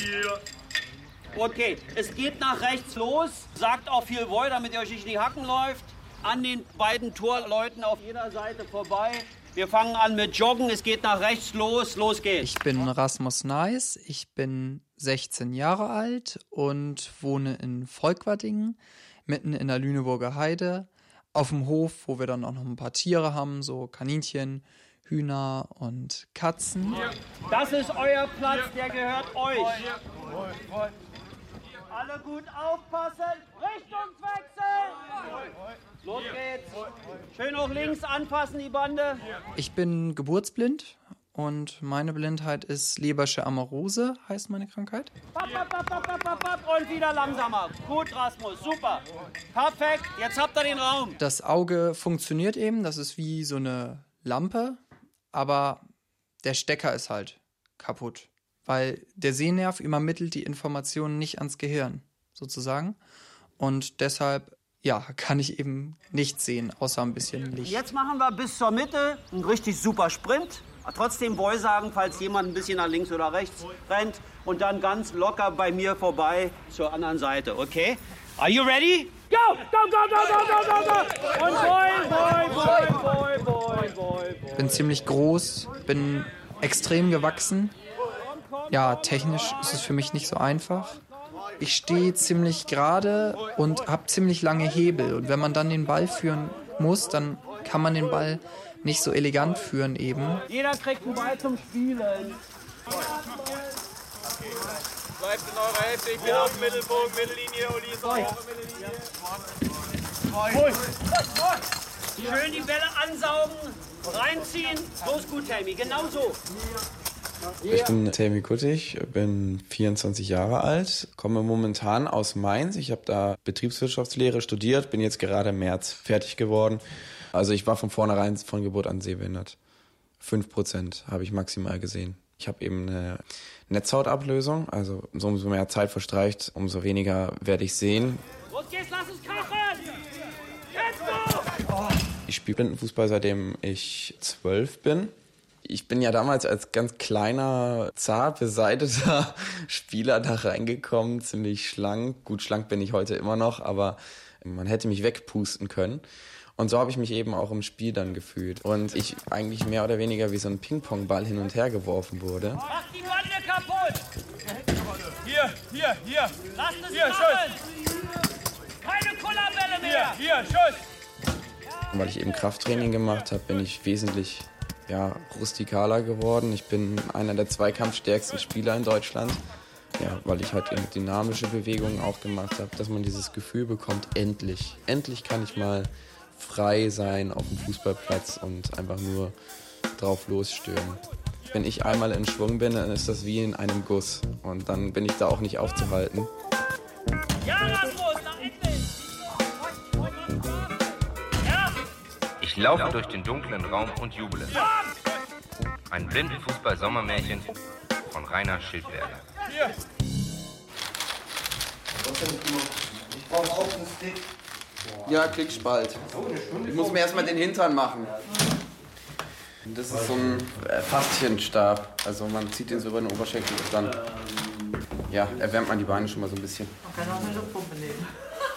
Okay, es geht nach rechts los. Sagt auch viel Wohl, damit ihr euch nicht in die Hacken läuft. An den beiden Torleuten auf jeder Seite vorbei. Wir fangen an mit Joggen. Es geht nach rechts los. Los geht's. Ich bin Rasmus Neis. Ich bin 16 Jahre alt und wohne in Volkwadingen, mitten in der Lüneburger Heide. Auf dem Hof, wo wir dann auch noch ein paar Tiere haben, so Kaninchen, Hühner und Katzen. Das ist euer Platz, der gehört euch. Alle gut aufpassen. Richtungswechsel. Los geht's. Schön auch links anpassen, die Bande. Ich bin geburtsblind und meine Blindheit ist Lebersche Amarose, heißt meine Krankheit. Und wieder langsamer. Gut, Rasmus, super. Perfekt, jetzt habt ihr den Raum. Das Auge funktioniert eben, das ist wie so eine Lampe, aber der Stecker ist halt kaputt, weil der Sehnerv übermittelt die Informationen nicht ans Gehirn, sozusagen. Und deshalb, ja, kann ich eben nichts sehen, außer ein bisschen Licht. Jetzt machen wir bis zur Mitte einen richtig super Sprint. Trotzdem Boy sagen, falls jemand ein bisschen nach links oder rechts rennt. Und dann ganz locker bei mir vorbei zur anderen Seite, okay? Are you ready? Go! Go, go, go, go, go, go, go! Und Boy. Bin ziemlich groß, bin extrem gewachsen. Ja, technisch ist es für mich nicht so einfach. Ich stehe ziemlich gerade und habe ziemlich lange Hebel. Und wenn man dann den Ball führen muss, dann kann man den Ball nicht so elegant führen eben. Jeder kriegt einen Ball zum Spielen. Bleibt in eurer Hälfte, ich bin auf dem Mittelpunkt, Mittellinie, Uli ist auch auf der Mittellinie. Schön die Bälle ansaugen, reinziehen. So ist gut, Tammy, genau so. Ich bin Tammy Kuttig, bin 24 Jahre alt, komme momentan aus Mainz. Ich habe da Betriebswirtschaftslehre studiert, bin jetzt gerade im März fertig geworden. Also ich war von vornherein von Geburt an sehbehindert. 5% habe ich maximal gesehen. Ich habe eben eine Netzhautablösung, also umso mehr Zeit verstreicht, umso weniger werde ich sehen. Los geht's, lass uns krachen! Jetzt go! Ich spiele Blindenfußball, seitdem ich 12 bin. Ich bin ja damals als ganz kleiner, zart beseiteter Spieler da reingekommen, ziemlich schlank. Gut, schlank bin ich heute immer noch, aber man hätte mich wegpusten können. Und so habe ich mich eben auch im Spiel dann gefühlt. Und ich eigentlich mehr oder weniger wie so ein Ping-Pong-Ball hin und her geworfen wurde. Mach die Bande kaputt! Hier. Lasst es Hier, machen! Keine Kullerbälle mehr! Hier, Schuss! Und weil ich eben Krafttraining gemacht habe, bin ich wesentlich rustikaler geworden. Ich bin einer der zweikampfstärksten Spieler in Deutschland. Ja, weil ich halt eben dynamische Bewegungen auch gemacht habe, dass man dieses Gefühl bekommt, endlich kann ich mal frei sein auf dem Fußballplatz und einfach nur drauf losstören. Wenn ich einmal in Schwung bin, dann ist das wie in einem Guss und dann bin ich da auch nicht aufzuhalten. Ja, Rasmus, nach endlich! Ja! Ich laufe durch den dunklen Raum und jubele. Ein Blindenfußball-Sommermärchen von Rainer Schildberger. Hier! Ich brauche auch einen Stick. Ja, Klickspalt. Ich muss mir erstmal den Hintern machen. Das ist so ein Faszienstab. Also man zieht den so über den Oberschenkel und dann erwärmt man die Beine schon mal so ein bisschen. Man kann auch eine Luftpumpe nehmen.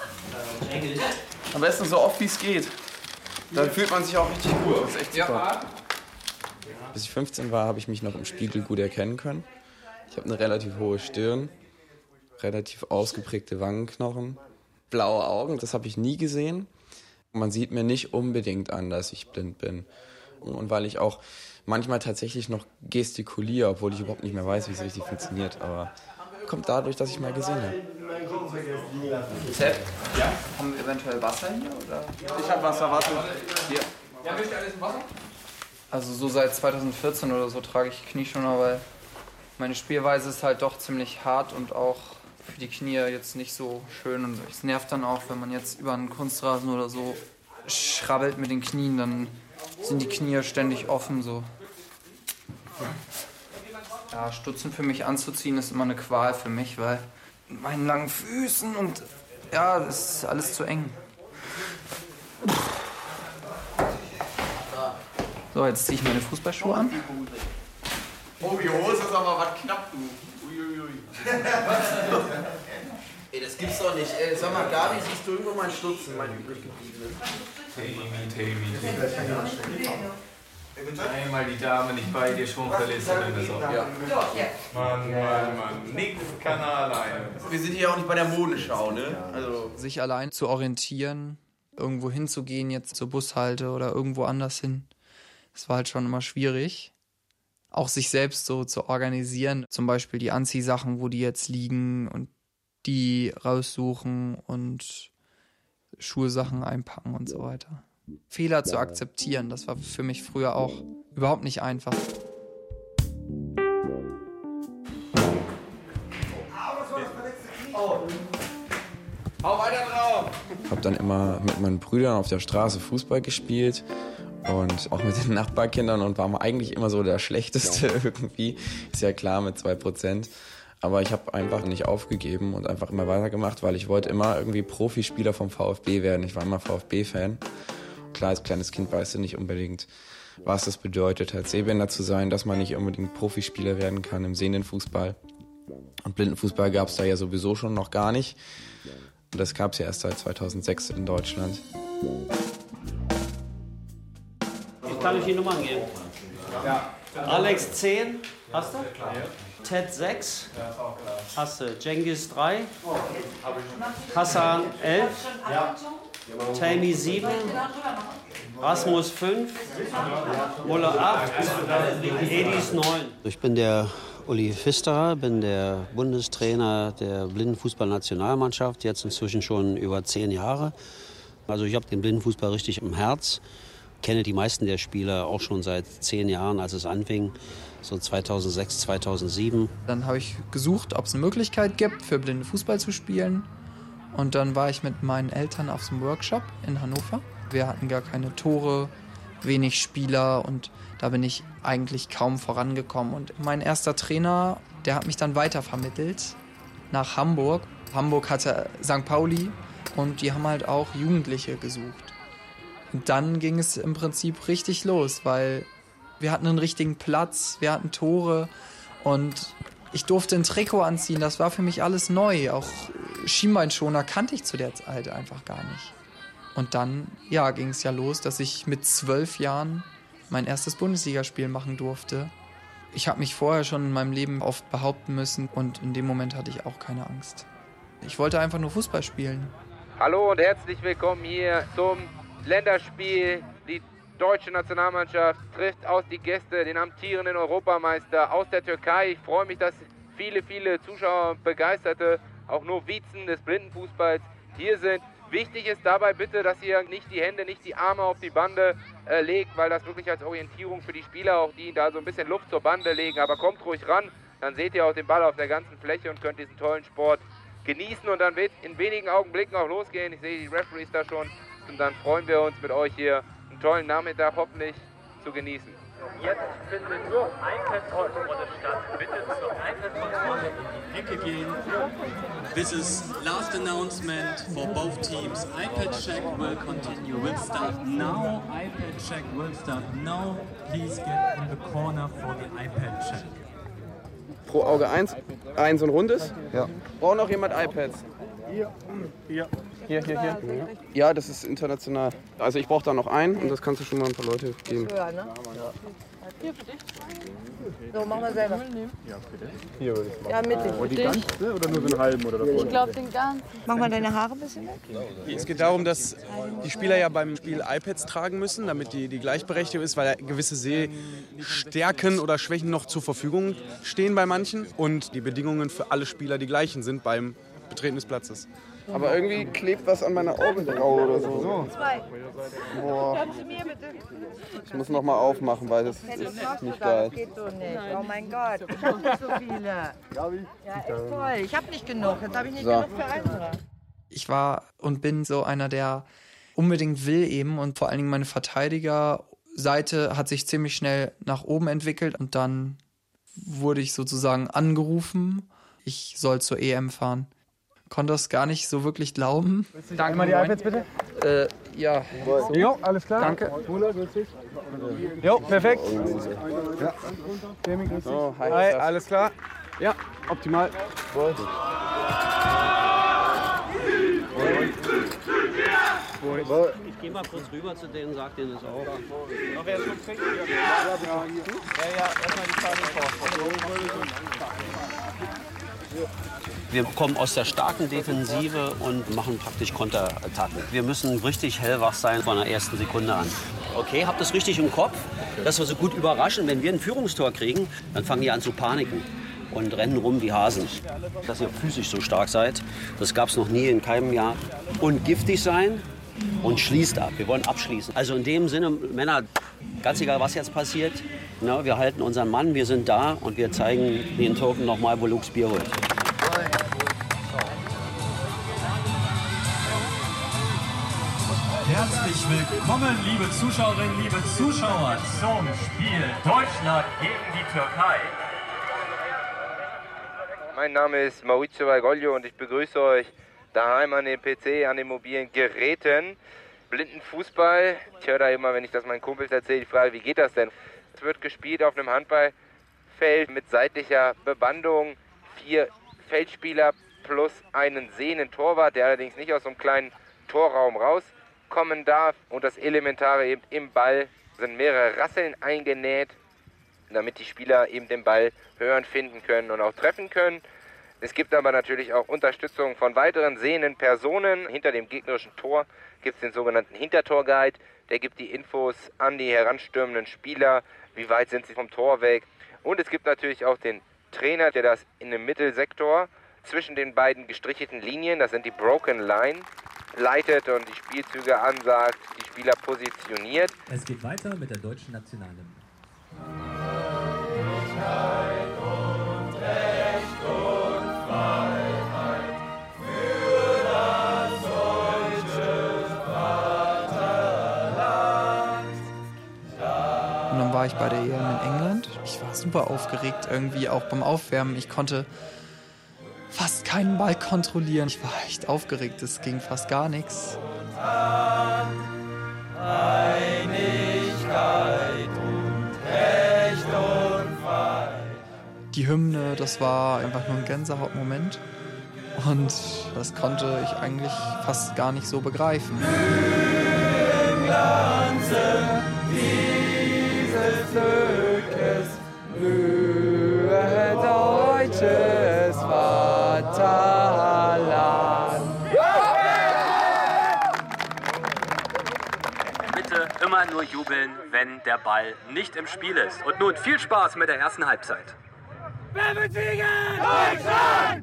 Am besten so oft wie es geht. Dann fühlt man sich auch richtig gut. Das ist echt super. Bis ich 15 war, habe ich mich noch im Spiegel gut erkennen können. Ich habe eine relativ hohe Stirn, relativ ausgeprägte Wangenknochen, blaue Augen, das habe ich nie gesehen. Man sieht mir nicht unbedingt an, dass ich blind bin. Und weil ich auch manchmal tatsächlich noch gestikuliere, obwohl ich überhaupt nicht mehr weiß, wie es richtig funktioniert. Aber kommt dadurch, dass ich mal gesehen habe. Sepp? Ja? Haben wir eventuell Wasser hier? Oder? Ich habe Wasser, warte. Hier. Ja, möchte alles im Wasser? Also so seit 2014 oder so trage ich Knieschoner, weil meine Spielweise ist halt doch ziemlich hart und auch für die Knie jetzt nicht so schön. Und es nervt dann auch, wenn man jetzt über einen Kunstrasen oder so schrabbelt mit den Knien, dann sind die Knie ständig offen so. Ja, Stutzen für mich anzuziehen ist immer eine Qual für mich, weil mit meinen langen Füßen und ja, das ist alles zu eng. So, jetzt ziehe ich meine Fußballschuhe an. Oh, die Hose ist aber was knapp, du. Uiuiui. Ey, das gibt's doch nicht. Ey, sag mal, Gabi, siehst du irgendwo meinen Stutzen, meinen übrig gebliebenen? Einmal die Dame nicht bei dir, schon verlässt du deine Sorge. Ja. Mann. Nix kann er alleine. Wir sind hier auch nicht bei der Modenschau, ne? Also Sich allein zu orientieren, irgendwo hinzugehen, jetzt zur Bushalte oder irgendwo anders hin, das war halt schon immer schwierig. Auch sich selbst so zu organisieren, zum Beispiel die Anziehsachen, wo die jetzt liegen und die raussuchen und Schulsachen einpacken und so weiter. Fehler zu akzeptieren, das war für mich früher auch überhaupt nicht einfach. hau weiter drauf! Ich habe dann immer mit meinen Brüdern auf der Straße Fußball gespielt und auch mit den Nachbarkindern und war eigentlich immer so der Schlechteste irgendwie. Ist ja klar mit 2%. Aber ich habe einfach nicht aufgegeben und einfach immer weitergemacht, weil ich wollte immer irgendwie Profispieler vom VfB werden. Ich war immer VfB-Fan. Klar, als kleines Kind weißt du nicht unbedingt, was das bedeutet, als Sehbehindert zu sein, dass man nicht unbedingt Profispieler werden kann im sehenden Fußball. Und Blindenfußball gab es da ja sowieso schon noch gar nicht. Und das gab es ja erst seit 2006 in Deutschland. Ich kann euch die Nummern geben. Ja. Alex 10, hast du? Ted 6, hast du. Cengiz 3, Hassan 11, Tammy 7, Rasmus 5, Muller 8, Edis 9. Ich bin der Uli Pfisterer, bin der Bundestrainer der Blindenfußballnationalmannschaft, jetzt inzwischen schon über 10 Jahre. Also ich habe den Blindenfußball richtig im Herz, kenne die meisten der Spieler auch schon seit 10 Jahren, als es anfing, so 2006, 2007. Dann habe ich gesucht, ob es eine Möglichkeit gibt, für Blinde Fußball zu spielen. Und dann war ich mit meinen Eltern auf so einem Workshop in Hannover. Wir hatten gar keine Tore, wenig Spieler und da bin ich eigentlich kaum vorangekommen. Und mein erster Trainer, der hat mich dann weitervermittelt nach Hamburg. Hamburg hatte St. Pauli und die haben halt auch Jugendliche gesucht. Und dann ging es im Prinzip richtig los, weil wir hatten einen richtigen Platz, wir hatten Tore und ich durfte ein Trikot anziehen. Das war für mich alles neu. Auch Schienbeinschoner kannte ich zu der Zeit einfach gar nicht. Und dann, ja, ging es ja los, dass ich mit 12 Jahren mein erstes Bundesligaspiel machen durfte. Ich habe mich vorher schon in meinem Leben oft behaupten müssen und in dem Moment hatte ich auch keine Angst. Ich wollte einfach nur Fußball spielen. Hallo und herzlich willkommen hier zum Länderspiel. Die deutsche Nationalmannschaft trifft aus die Gäste, den amtierenden Europameister aus der Türkei. Ich freue mich, dass viele Zuschauer, Begeisterte, auch nur Novizen des Blindenfußballs hier sind. Wichtig ist dabei bitte, dass ihr nicht die Hände, nicht die Arme auf die Bande legt, weil das wirklich als Orientierung für die Spieler auch dient, da so ein bisschen Luft zur Bande legen. Aber kommt ruhig ran, dann seht ihr auch den Ball auf der ganzen Fläche und könnt diesen tollen Sport genießen. Und dann wird in wenigen Augenblicken auch losgehen. Ich sehe die Referees da schon. Und dann freuen wir uns mit euch hier einen tollen Nachmittag hoffentlich zu genießen. Jetzt findet nur iPad-Kontrolle statt. Bitte zur iPad-Kontrolle in die Ecke gehen. This is last announcement for both teams. iPad check will continue. Will start now. iPad check will start now. Please get in the corner for the iPad check. Pro Auge eins so ein rundes. Ja. Braucht noch jemand iPads? Hier. Ja, das ist international. Also ich brauche da noch einen und das kannst du schon mal ein paar Leute geben. Höher, ne? Hier für dich. So, machen wir selber. Hier würde ich machen. Ja, mittig. Und die ganze oder nur so einen halben oder davor? Ich glaube den ganzen. Mach mal deine Haare ein bisschen weg. Es geht darum, dass die Spieler ja beim Spiel iPads tragen müssen, damit die Gleichberechtigung ist, weil gewisse Sehstärken oder Schwächen noch zur Verfügung stehen bei manchen und die Bedingungen für alle Spieler die gleichen sind beim Betreten des Platzes. Aber irgendwie klebt was an meiner Augenbraue oder so. Zwei. Boah. Komm zu mir bitte. Ich muss noch mal aufmachen, weil das ist nicht geil. Das geht so nicht. Oh mein Gott, ich hab nicht so viele. Ja, echt toll. Ich hab nicht genug. Jetzt habe ich nicht genug für andere. Ich war und bin so einer, der unbedingt will eben und vor allen Dingen meine Verteidigerseite hat sich ziemlich schnell nach oben entwickelt und dann wurde ich sozusagen angerufen, ich soll zur EM fahren. Konnte das gar nicht so wirklich glauben. Danke. Mal die iPads bitte. Ja. Jo, alles klar. Danke. Jo, perfekt. Ja. Oh, Hi, alles klar. Ja, optimal. Ich gehe mal kurz rüber zu denen, sag denen das auch. Noch wer zum Ficken? Ja, erstmal die Karte vor. Wir kommen aus der starken Defensive und machen praktisch Konterattacken. Wir müssen richtig hellwach sein von der ersten Sekunde an. Okay, habt das richtig im Kopf, dass wir so gut überraschen. Wenn wir ein Führungstor kriegen, dann fangen die an zu paniken und rennen rum wie Hasen. Dass ihr physisch so stark seid, das gab es noch nie in keinem Jahr. Und giftig sein und schließt ab. Wir wollen abschließen. Also in dem Sinne, Männer, ganz egal was jetzt passiert, ne, wir halten unseren Mann, wir sind da und wir zeigen den Türken nochmal, wo Lux Bier holt. Herzlich willkommen, liebe Zuschauerinnen, liebe Zuschauer, zum Spiel Deutschland gegen die Türkei. Mein Name ist Maurizio Valgoglio und ich begrüße euch daheim an den PC, an den mobilen Geräten. Blindenfußball, ich höre da immer, wenn ich das meinen Kumpels erzähle, die Frage, wie geht das denn? Es wird gespielt auf einem Handballfeld mit seitlicher Bebandung, 4 Feldspieler plus einen sehenden Torwart, der allerdings nicht aus so einem kleinen Torraum rauskommen darf. Und das Elementare eben im Ball sind mehrere Rasseln eingenäht, damit die Spieler eben den Ball hören, finden können und auch treffen können. Es gibt aber natürlich auch Unterstützung von weiteren sehenden Personen. Hinter dem gegnerischen Tor gibt es den sogenannten Hintertorguide. Der gibt die Infos an die heranstürmenden Spieler, wie weit sind sie vom Tor weg. Und es gibt natürlich auch den Trainer, der das in dem Mittelsektor zwischen den beiden gestrichelten Linien, das sind die Broken Line, leitet und die Spielzüge ansagt, die Spieler positioniert. Es geht weiter mit der deutschen Nationalhymne. Und dann war ich bei der EM in England. Ich war super aufgeregt irgendwie, auch beim Aufwärmen. Ich konnte fast keinen Ball kontrollieren. Ich war echt aufgeregt, es ging fast gar nichts. Die Hymne, das war einfach nur ein Gänsehautmoment. Und das konnte ich eigentlich fast gar nicht so begreifen. Dieses Glückes, Mühe deutsches Vaterland. Bitte immer nur jubeln, wenn der Ball nicht im Spiel ist. Und nun viel Spaß mit der ersten Halbzeit. Wer wird siegen? Deutschland!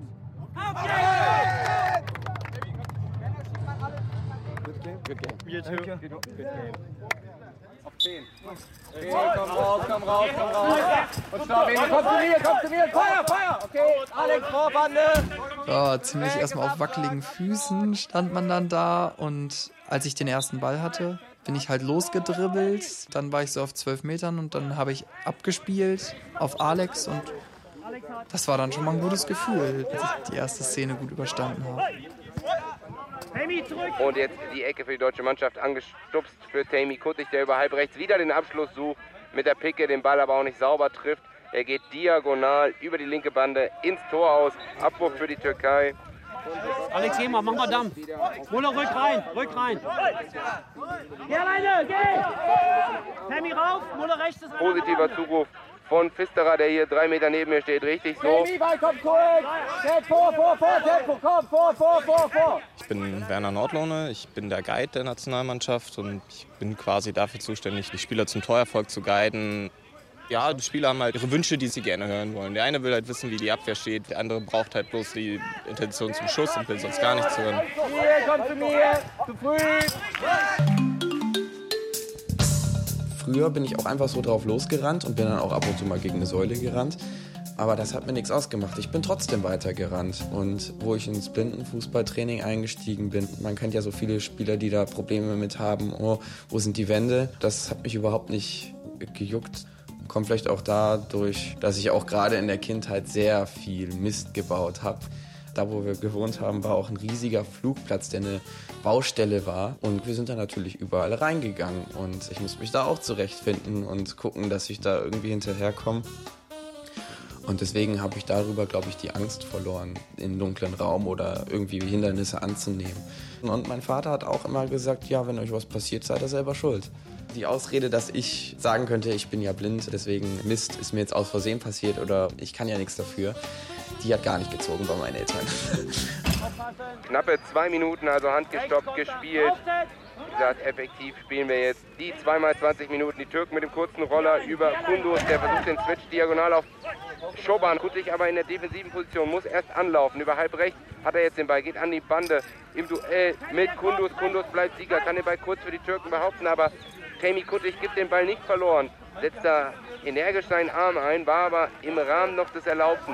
Good game. You too. Good game. Auf 10. Komm raus. Und stopp ihn. Komm zu mir. Feuer. Okay, Alex, Vorbande. Ja, ziemlich erstmal auf wackeligen Füßen stand man dann da. Und als ich den ersten Ball hatte, bin ich halt losgedribbelt. Dann war ich so auf 12 Metern und dann habe ich abgespielt auf Alex. Und das war dann schon mal ein gutes Gefühl, dass ich die erste Szene gut überstanden habe. Und jetzt die Ecke für die deutsche Mannschaft angestupst für Tammy Kuttig, der über halb rechts wieder den Abschluss sucht, mit der Picke den Ball aber auch nicht sauber trifft. Er geht diagonal über die linke Bande ins Tor aus. Abwurf für die Türkei. Alex, geh mal, mach mal Dampf. Muller, rück rein. Geh alleine, geh! Tammy rauf, Muller rechts ist Positiver Zuruf von Pfisterer, der hier 3 Meter neben mir steht. Richtig so. Ball kommt kurz. Vor, Tempo, komm, vor. Ich bin Werner Nordlohne, ich bin der Guide der Nationalmannschaft und ich bin quasi dafür zuständig, die Spieler zum Torerfolg zu guiden. Ja, die Spieler haben halt ihre Wünsche, die sie gerne hören wollen. Der eine will halt wissen, wie die Abwehr steht, der andere braucht halt bloß die Intention zum Schuss und will sonst gar nichts hören. Komm zu mir, zu früh. Früher bin ich auch einfach so drauf losgerannt und bin dann auch ab und zu mal gegen eine Säule gerannt. Aber das hat mir nichts ausgemacht. Ich bin trotzdem weitergerannt. Und wo ich ins Blindenfußballtraining eingestiegen bin, man kennt ja so viele Spieler, die da Probleme mit haben. Oh, wo sind die Wände? Das hat mich überhaupt nicht gejuckt. Kommt vielleicht auch dadurch, dass ich auch gerade in der Kindheit sehr viel Mist gebaut habe. Da, wo wir gewohnt haben, war auch ein riesiger Flugplatz, der eine Baustelle war. Und wir sind da natürlich überall reingegangen. Und ich muss mich da auch zurechtfinden und gucken, dass ich da irgendwie hinterherkomme. Und deswegen habe ich darüber, glaube ich, die Angst verloren, in einen dunklen Raum oder irgendwie Hindernisse anzunehmen. Und mein Vater hat auch immer gesagt, ja, wenn euch was passiert, seid ihr selber schuld. Die Ausrede, dass ich sagen könnte, ich bin ja blind, deswegen Mist, ist mir jetzt aus Versehen passiert oder ich kann ja nichts dafür, die hat gar nicht gezogen bei meinen Eltern. Knappe 2 Minuten, also handgestoppt gespielt. Wie gesagt, effektiv spielen wir jetzt die 2x20 Minuten. Die Türken mit dem kurzen Roller über Kunduz, der versucht den Switch diagonal auf Schoban. Kutlich aber in der defensiven Position, muss erst anlaufen. Über halb rechts hat er jetzt den Ball, geht an die Bande im Duell mit Kunduz. Kunduz bleibt Sieger, kann den Ball kurz für die Türken behaupten, aber Temi Kutlich gibt den Ball nicht verloren. Setzt da energisch seinen Arm ein, war aber im Rahmen noch des Erlaubten.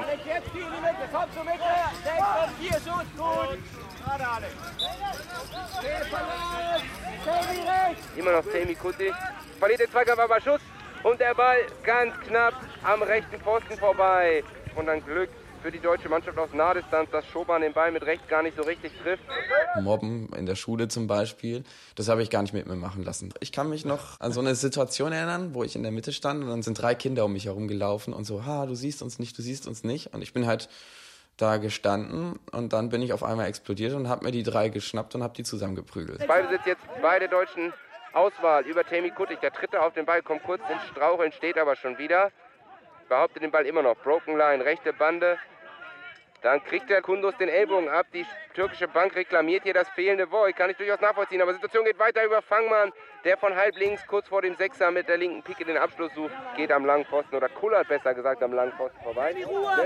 Immer noch Temi Kutlich. Verliert den Zweikampf, aber Schuss. Und der Ball ganz knapp am rechten Pfosten vorbei. Und dann Glück für die deutsche Mannschaft aus Nahdistanz, dass Schoban den Ball mit rechts gar nicht so richtig trifft. Mobben in der Schule zum Beispiel, das habe ich gar nicht mit mir machen lassen. Ich kann mich noch an so eine Situation erinnern, wo ich in der Mitte stand und dann sind 3 Kinder um mich herum gelaufen und so, du siehst uns nicht. Und ich bin halt da gestanden und dann bin ich auf einmal explodiert und habe mir die 3 geschnappt und habe die zusammengeprügelt. Ballbesitz jetzt bei der deutschen Auswahl über Temi Kutlich. Der Dritte auf den Ball, kommt kurz ins Straucheln, steht aber schon wieder. Behauptet den Ball immer noch. Broken Line, rechte Bande. Dann kriegt der Kunduz den Ellbogen ab. Die türkische Bank reklamiert hier das fehlende Voi. Kann ich durchaus nachvollziehen. Aber die Situation geht weiter über Fangmann, der von halb links kurz vor dem Sechser mit der linken Pike den Abschluss sucht. Geht am langen Pfosten oder kullert besser gesagt am langen Pfosten vorbei.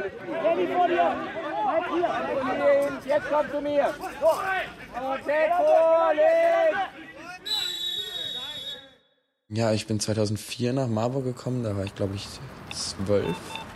Jetzt komm zu mir. Und vorlegen. Ja, ich bin 2004 nach Marburg gekommen. Da war ich, glaube ich, 12.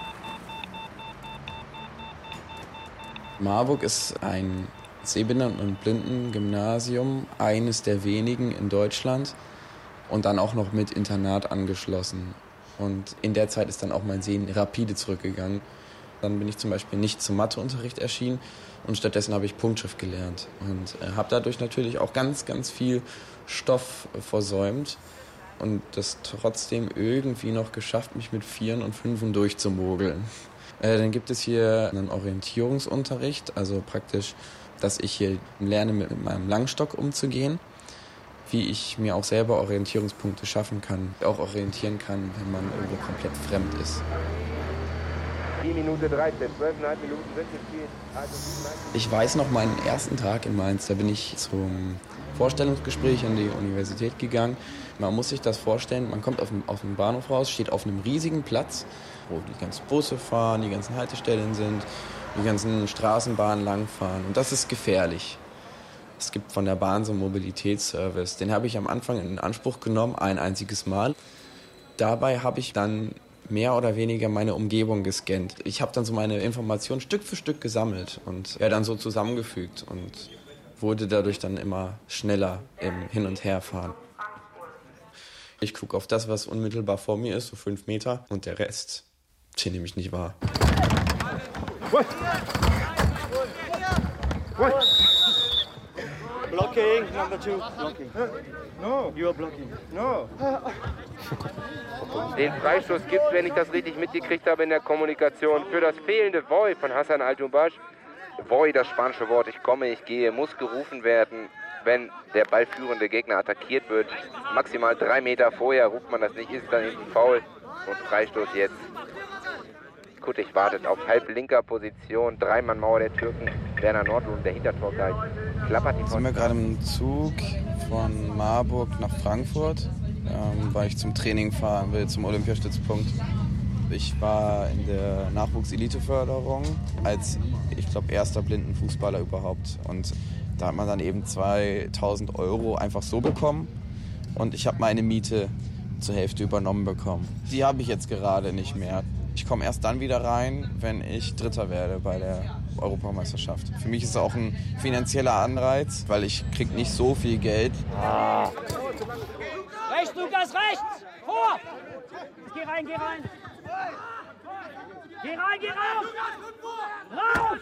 Marburg ist ein Sehbehinderten- und Blindengymnasium, eines der wenigen in Deutschland und dann auch noch mit Internat angeschlossen. Und in der Zeit ist dann auch mein Sehen rapide zurückgegangen. Dann bin ich zum Beispiel nicht zum Matheunterricht erschienen und stattdessen habe ich Punktschrift gelernt und habe dadurch natürlich auch ganz, ganz viel Stoff versäumt und das trotzdem irgendwie noch geschafft, mich mit 4 und 5 durchzumogeln. Dann gibt es hier einen Orientierungsunterricht, also praktisch, dass ich hier lerne, mit meinem Langstock umzugehen, wie ich mir auch selber Orientierungspunkte schaffen kann, auch orientieren kann, wenn man irgendwo komplett fremd ist. 4 Minuten 13, 12,5 Minuten sind gespielt. Ich weiß noch meinen ersten Tag in Mainz, da bin ich zum Vorstellungsgespräch an die Universität gegangen. Man muss sich das vorstellen, man kommt auf dem Bahnhof raus, steht auf einem riesigen Platz, wo die ganzen Busse fahren, die ganzen Haltestellen sind, die ganzen Straßenbahnen langfahren. Und das ist gefährlich. Es gibt von der Bahn so einen Mobilitätsservice. Den habe ich am Anfang in Anspruch genommen, ein einziges Mal. Dabei habe ich dann mehr oder weniger meine Umgebung gescannt. Ich habe dann so meine Informationen Stück für Stück gesammelt und dann so zusammengefügt und wurde dadurch dann immer schneller im Hin- und Herfahren. Ich gucke auf das, was unmittelbar vor mir ist, so 5 Meter, und der Rest, den nehme ich nicht wahr. Blocking, number 2. Blocking. No. You are blocking. No. Den Freistoß gibt es, wenn ich das richtig mitgekriegt habe in der Kommunikation, für das fehlende Voi von Hassan Altunbasch. Voi, das spanische Wort, ich komme, ich gehe, muss gerufen werden, wenn der ballführende Gegner attackiert wird. Maximal 3 Meter vorher ruft man das nicht, ist dann eben Foul und Freistoß jetzt. Kutlich wartet auf halblinker Position, 3-Mann-Mauer der Türken, Werner Nordlund, der Hintertorguide, klappert die Sind wir gerade im Zug von Marburg nach Frankfurt, weil ich zum Training fahren will, zum Olympiastützpunkt. Ich war in der Nachwuchseliteförderung als, ich glaube, erster Blindenfußballer überhaupt. Und da hat man dann eben 2.000 € einfach so bekommen. Und ich habe meine Miete zur Hälfte übernommen bekommen. Die habe ich jetzt gerade nicht mehr. Ich komme erst dann wieder rein, wenn ich Dritter werde bei der Europameisterschaft. Für mich ist es auch ein finanzieller Anreiz, weil ich kriege nicht so viel Geld. Rechts, Lukas, rechts! Vor! Geh rein, geh rein! Geh rein, geh raus! Raus!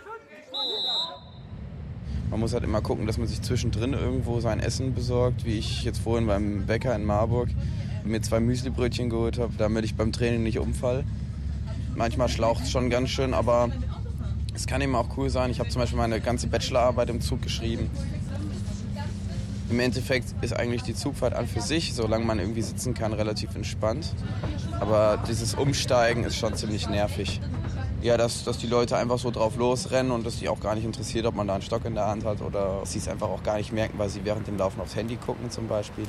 Man muss halt immer gucken, dass man sich zwischendrin irgendwo sein Essen besorgt, wie ich jetzt vorhin beim Bäcker in Marburg mir 2 Müslibrötchen geholt habe, damit ich beim Training nicht umfall. Manchmal schlaucht es schon ganz schön, aber es kann eben auch cool sein. Ich habe zum Beispiel meine ganze Bachelorarbeit im Zug geschrieben. Im Endeffekt ist eigentlich die Zugfahrt an für sich, solange man irgendwie sitzen kann, relativ entspannt. Aber dieses Umsteigen ist schon ziemlich nervig. Ja, dass die Leute einfach so drauf losrennen und dass die auch gar nicht interessiert, ob man da einen Stock in der Hand hat oder sie es einfach auch gar nicht merken, weil sie während dem Laufen aufs Handy gucken zum Beispiel.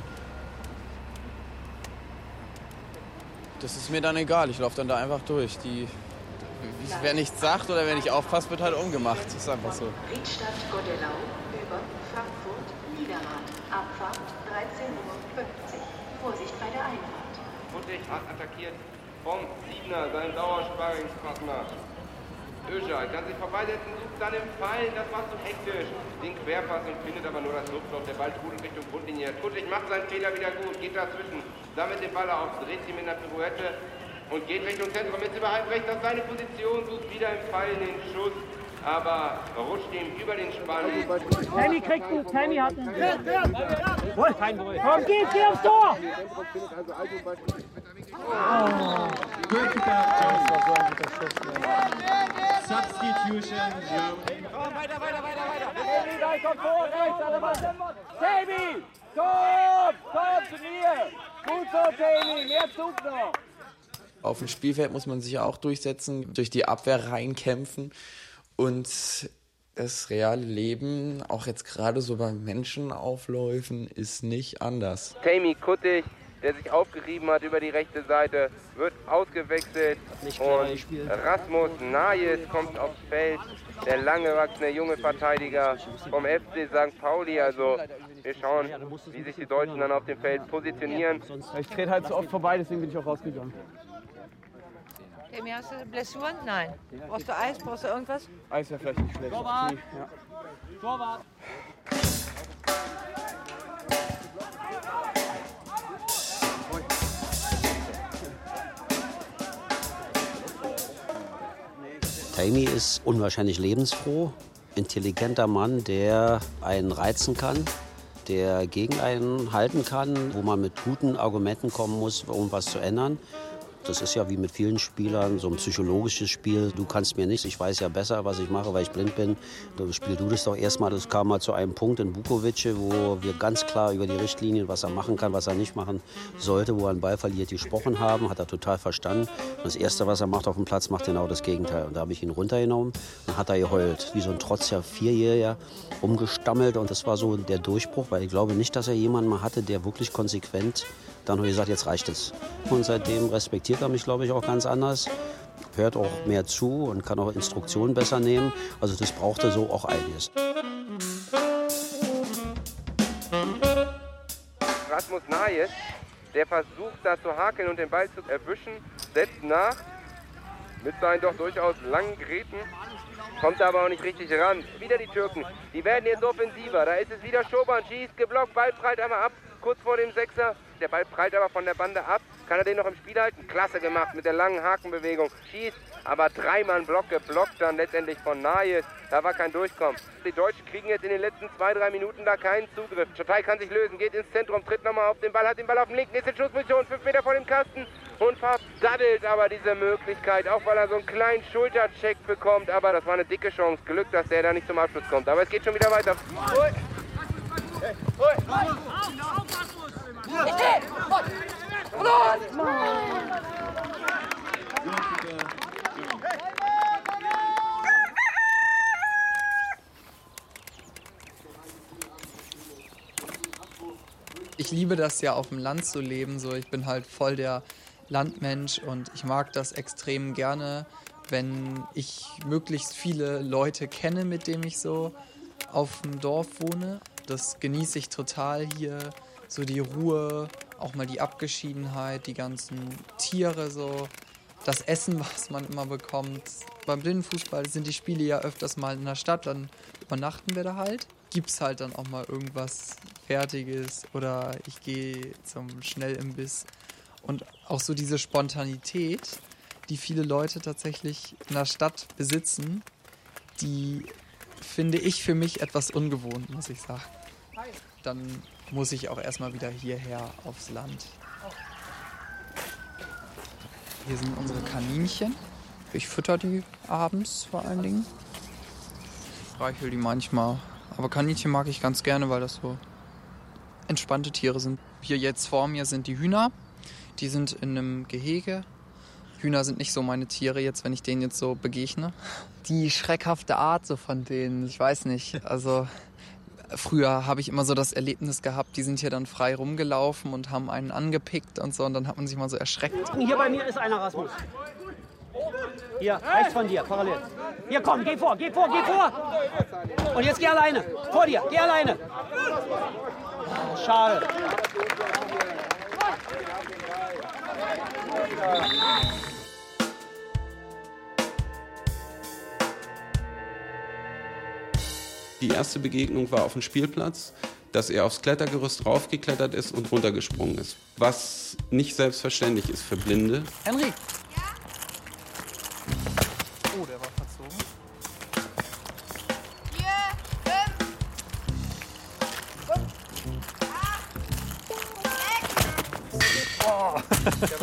Das ist mir dann egal, ich laufe dann da einfach durch. Wer nichts sagt oder wer nicht aufpasst, wird halt umgemacht. Das ist einfach so. Riedstadt Godelau über Frankfurt Niederrad. Abfahrt 13:50 Uhr. Vorsicht bei der Einfahrt. Futtig hat attackiert vom Siebner, seinem Dauersparringspartner. Öscher kann sich vorbeisetzen, sucht dann im Fallen, das war zu hektisch. Den Querpass und findet aber nur das Luftloch. Der Ball trudelt Richtung Grundlinie. Futtig macht seinen Fehler wieder gut, geht dazwischen, sammelt den Ball auf, dreht sich mit einer Pirouette und geht Richtung Zentrum. Ist über halb rechts auf seine Position, sucht wieder im Fallen den Schuss, aber rutscht ihm über den Spann. Tammy kriegt einen, Tammy hat einen. Kein Ball. Komm, geh aufs Tor! Substitution, Germany. Komm, weiter. Tammy, komm vor, rechts, alle Mann. Tammy, komm zu mir. Gut so, Tammy, mehr Zug noch. Auf dem Spielfeld muss man sich ja auch durchsetzen, durch die Abwehr reinkämpfen. Und das reale Leben, auch jetzt gerade so bei Menschenaufläufen, ist nicht anders. Tammy Kuttig, der sich aufgerieben hat über die rechte Seite, wird ausgewechselt und Rasmus Najes kommt aufs Feld, der lang gewachsene junge Verteidiger vom FC St. Pauli. Also wir schauen, wie sich die Deutschen dann auf dem Feld positionieren. Ich trete halt so oft vorbei, deswegen bin ich auch rausgegangen. Tammy, hast du Blessuren? Nein. Brauchst du Eis? Brauchst du irgendwas? Eis wäre vielleicht nicht schlecht. Torwart! Ja. Torwart! Tammy ist unwahrscheinlich lebensfroh, intelligenter Mann, der einen reizen kann, der gegen einen halten kann, wo man mit guten Argumenten kommen muss, um was zu ändern. Das ist ja wie mit vielen Spielern so ein psychologisches Spiel. Du kannst mir nichts, ich weiß ja besser, was ich mache, weil ich blind bin. Spiel du das doch erstmal. Das kam mal zu einem Punkt in Bukovice, wo wir ganz klar über die Richtlinien, was er machen kann, was er nicht machen sollte, wo er einen Ball verliert, gesprochen haben. Hat er total verstanden. Und das Erste, was er macht auf dem Platz, macht genau das Gegenteil. Und da habe ich ihn runtergenommen und hat er geheult. Wie so ein trotziger Vierjähriger, umgestammelt. Und das war so der Durchbruch, weil ich glaube nicht, dass er jemanden mal hatte, der wirklich konsequent dann hat er gesagt, jetzt reicht es. Und seitdem respektiert er mich, glaube ich, auch ganz anders. Hört auch mehr zu und kann auch Instruktionen besser nehmen. Also das braucht er so auch einiges. Rasmus Najes, der versucht da zu hakeln und den Ball zu erwischen, setzt nach mit seinen doch durchaus langen Gräten, kommt aber auch nicht richtig ran. Wieder die Türken, die werden jetzt offensiver. Da ist es wieder Schoban, schießt, geblockt, Ball prallt einmal ab, kurz vor dem Sechser. Der Ball prallt aber von der Bande ab. Kann er den noch im Spiel halten? Klasse gemacht mit der langen Hakenbewegung. Schießt, aber dreimal Block geblockt dann letztendlich von Najes. Da war kein Durchkommen. Die Deutschen kriegen jetzt in den letzten 2-3 Minuten da keinen Zugriff. Schottei kann sich lösen, geht ins Zentrum, tritt nochmal auf den Ball, hat den Ball auf dem linken, ist in Schussposition, 5 Meter vor dem Kasten und verdaddelt aber diese Möglichkeit, auch weil er so einen kleinen Schultercheck bekommt. Aber das war eine dicke Chance. Glück, dass der da nicht zum Abschluss kommt. Aber es geht schon wieder weiter. Ich liebe das ja, auf dem Land zu leben. So, ich bin halt voll der Landmensch und ich mag das extrem gerne, wenn ich möglichst viele Leute kenne, mit denen ich so auf dem Dorf wohne. Das genieße ich total hier. So die Ruhe, auch mal die Abgeschiedenheit, die ganzen Tiere so. Das Essen, was man immer bekommt. Beim Blindenfußball sind die Spiele ja öfters mal in der Stadt, dann übernachten wir da halt. Gibt's halt dann auch mal irgendwas Fertiges oder ich gehe zum Schnellimbiss. Und auch so diese Spontanität, die viele Leute tatsächlich in der Stadt besitzen, die finde ich für mich etwas ungewohnt, muss ich sagen. Dann muss ich auch erstmal wieder hierher aufs Land. Hier sind unsere Kaninchen. Ich fütter die abends vor allen Dingen. Reichel die manchmal. Aber Kaninchen mag ich ganz gerne, weil das so entspannte Tiere sind. Hier jetzt vor mir sind die Hühner. Die sind in einem Gehege. Hühner sind nicht so meine Tiere jetzt, wenn ich denen jetzt so begegne. Die schreckhafte Art so von denen, ich weiß nicht. Also früher habe ich immer so das Erlebnis gehabt, die sind hier dann frei rumgelaufen und haben einen angepickt und so. Und dann hat man sich mal so erschreckt. Hier bei mir ist einer, Rasmus. Hier, rechts von dir, parallel. Hier, komm, geh vor, geh vor, geh vor. Und jetzt geh alleine. Vor dir, geh alleine. Schade. Die erste Begegnung war auf dem Spielplatz, dass er aufs Klettergerüst raufgeklettert ist und runtergesprungen ist. Was nicht selbstverständlich ist für Blinde. Henry! Oh, der war verzogen. 4, 5, 6. Oh.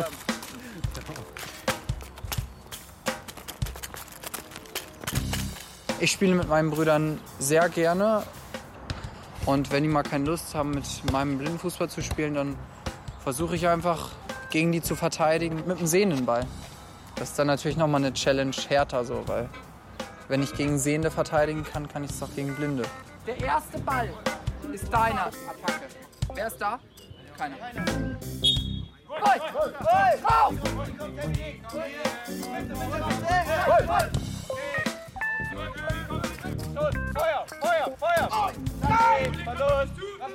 Ich spiele mit meinen Brüdern sehr gerne. Und wenn die mal keine Lust haben, mit meinem Blindenfußball zu spielen, dann versuche ich einfach, gegen die zu verteidigen mit dem sehenden Ball. Das ist dann natürlich nochmal eine Challenge härter, so, weil wenn ich gegen Sehende verteidigen kann, kann ich es auch gegen Blinde. Der erste Ball ist deiner Attacke. Wer ist da? Keiner. Feuer, Feuer, Feuer! Nein! Verlust!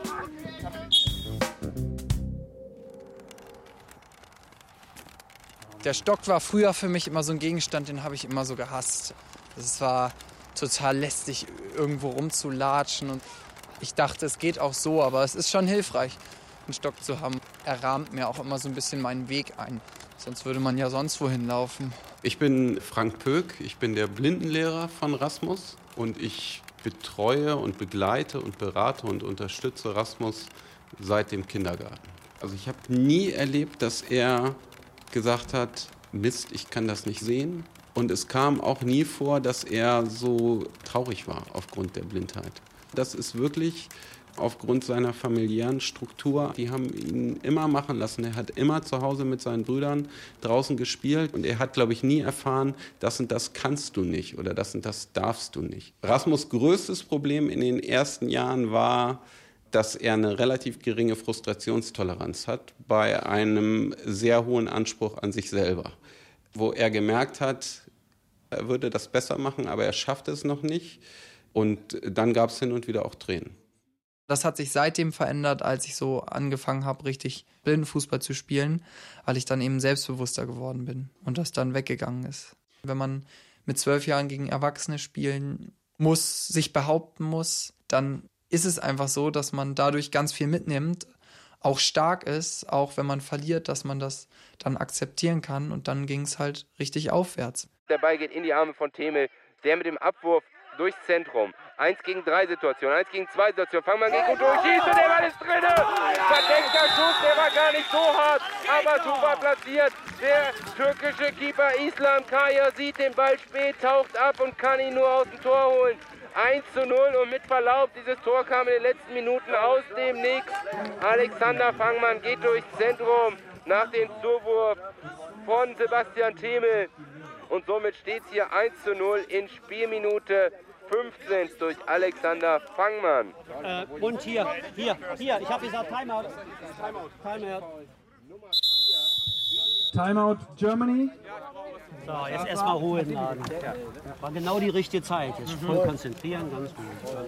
Der Stock war früher für mich immer so ein Gegenstand, den habe ich immer so gehasst. Es war total lästig, irgendwo rumzulatschen. Und ich dachte, es geht auch so, aber es ist schon hilfreich, einen Stock zu haben. Er rahmt mir auch immer so ein bisschen meinen Weg ein. Sonst würde man ja sonst wohin laufen. Ich bin Frank Pöck, ich bin der Blindenlehrer von Rasmus und ich betreue und begleite und berate und unterstütze Rasmus seit dem Kindergarten. Also ich habe nie erlebt, dass er gesagt hat, Mist, ich kann das nicht sehen. Und es kam auch nie vor, dass er so traurig war aufgrund der Blindheit. Das ist wirklich aufgrund seiner familiären Struktur. Die haben ihn immer machen lassen. Er hat immer zu Hause mit seinen Brüdern draußen gespielt. Und er hat, glaube ich, nie erfahren, das und das kannst du nicht oder das und das darfst du nicht. Rasmus' größtes Problem in den ersten Jahren war, dass er eine relativ geringe Frustrationstoleranz hat bei einem sehr hohen Anspruch an sich selber. Wo er gemerkt hat, er würde das besser machen, aber er schafft es noch nicht. Und dann gab es hin und wieder auch Tränen. Das hat sich seitdem verändert, als ich so angefangen habe, richtig Blindenfußball zu spielen, weil ich dann eben selbstbewusster geworden bin und das dann weggegangen ist. Wenn man mit 12 Jahren gegen Erwachsene spielen muss, sich behaupten muss, dann ist es einfach so, dass man dadurch ganz viel mitnimmt, auch stark ist, auch wenn man verliert, dass man das dann akzeptieren kann und dann ging es halt richtig aufwärts. Der Ball geht in die Arme von Themel, der mit dem Abwurf durchs Zentrum. 1 gegen 3 Situation, 1 gegen 2 Situation. Fangmann geht gut durch, schießt und der Ball ist drin. Verdeckter Schuss, der war gar nicht so hart, aber super platziert. Der türkische Keeper Islam Kaya sieht den Ball spät, taucht ab und kann ihn nur aus dem Tor holen. 1:0 und mit Verlaub, dieses Tor kam in den letzten Minuten aus dem Nix. Alexander Fangmann geht durchs Zentrum nach dem Zuwurf von Sebastian Themel. Und somit steht es hier 1:0 in Spielminute 15 durch Alexander Fangmann. Und hier, ich habe gesagt Timeout. Timeout Germany. So, jetzt erstmal Ruhe im Laden. War genau die richtige Zeit. Jetzt voll konzentrieren, ganz gut.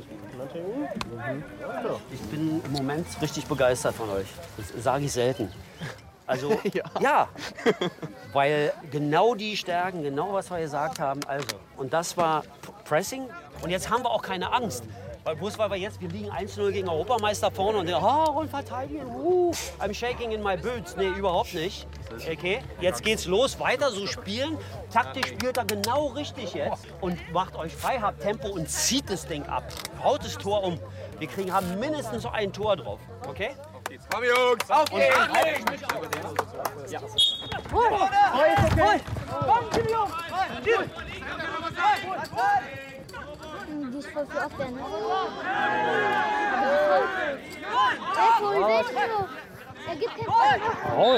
Ich bin im Moment richtig begeistert von euch. Das sage ich selten. Also, ja, weil genau die Stärken, genau was wir gesagt haben, also. Und das war Pressing. Und jetzt haben wir auch keine Angst. Weil bloß weil wir liegen 1:0 gegen Europameister vorne und und verteidigen, I'm shaking in my boots. Nee, überhaupt nicht. Okay, jetzt geht's los, weiter so spielen. Taktisch spielt er genau richtig jetzt. Und macht euch frei, habt Tempo und zieht das Ding ab. Haut das Tor um. Wir haben mindestens so ein Tor drauf. Okay? Komm, Jungs! Auf geht's! Ja. Die ist voll für oft der, ne? Er gibt keinen Foul.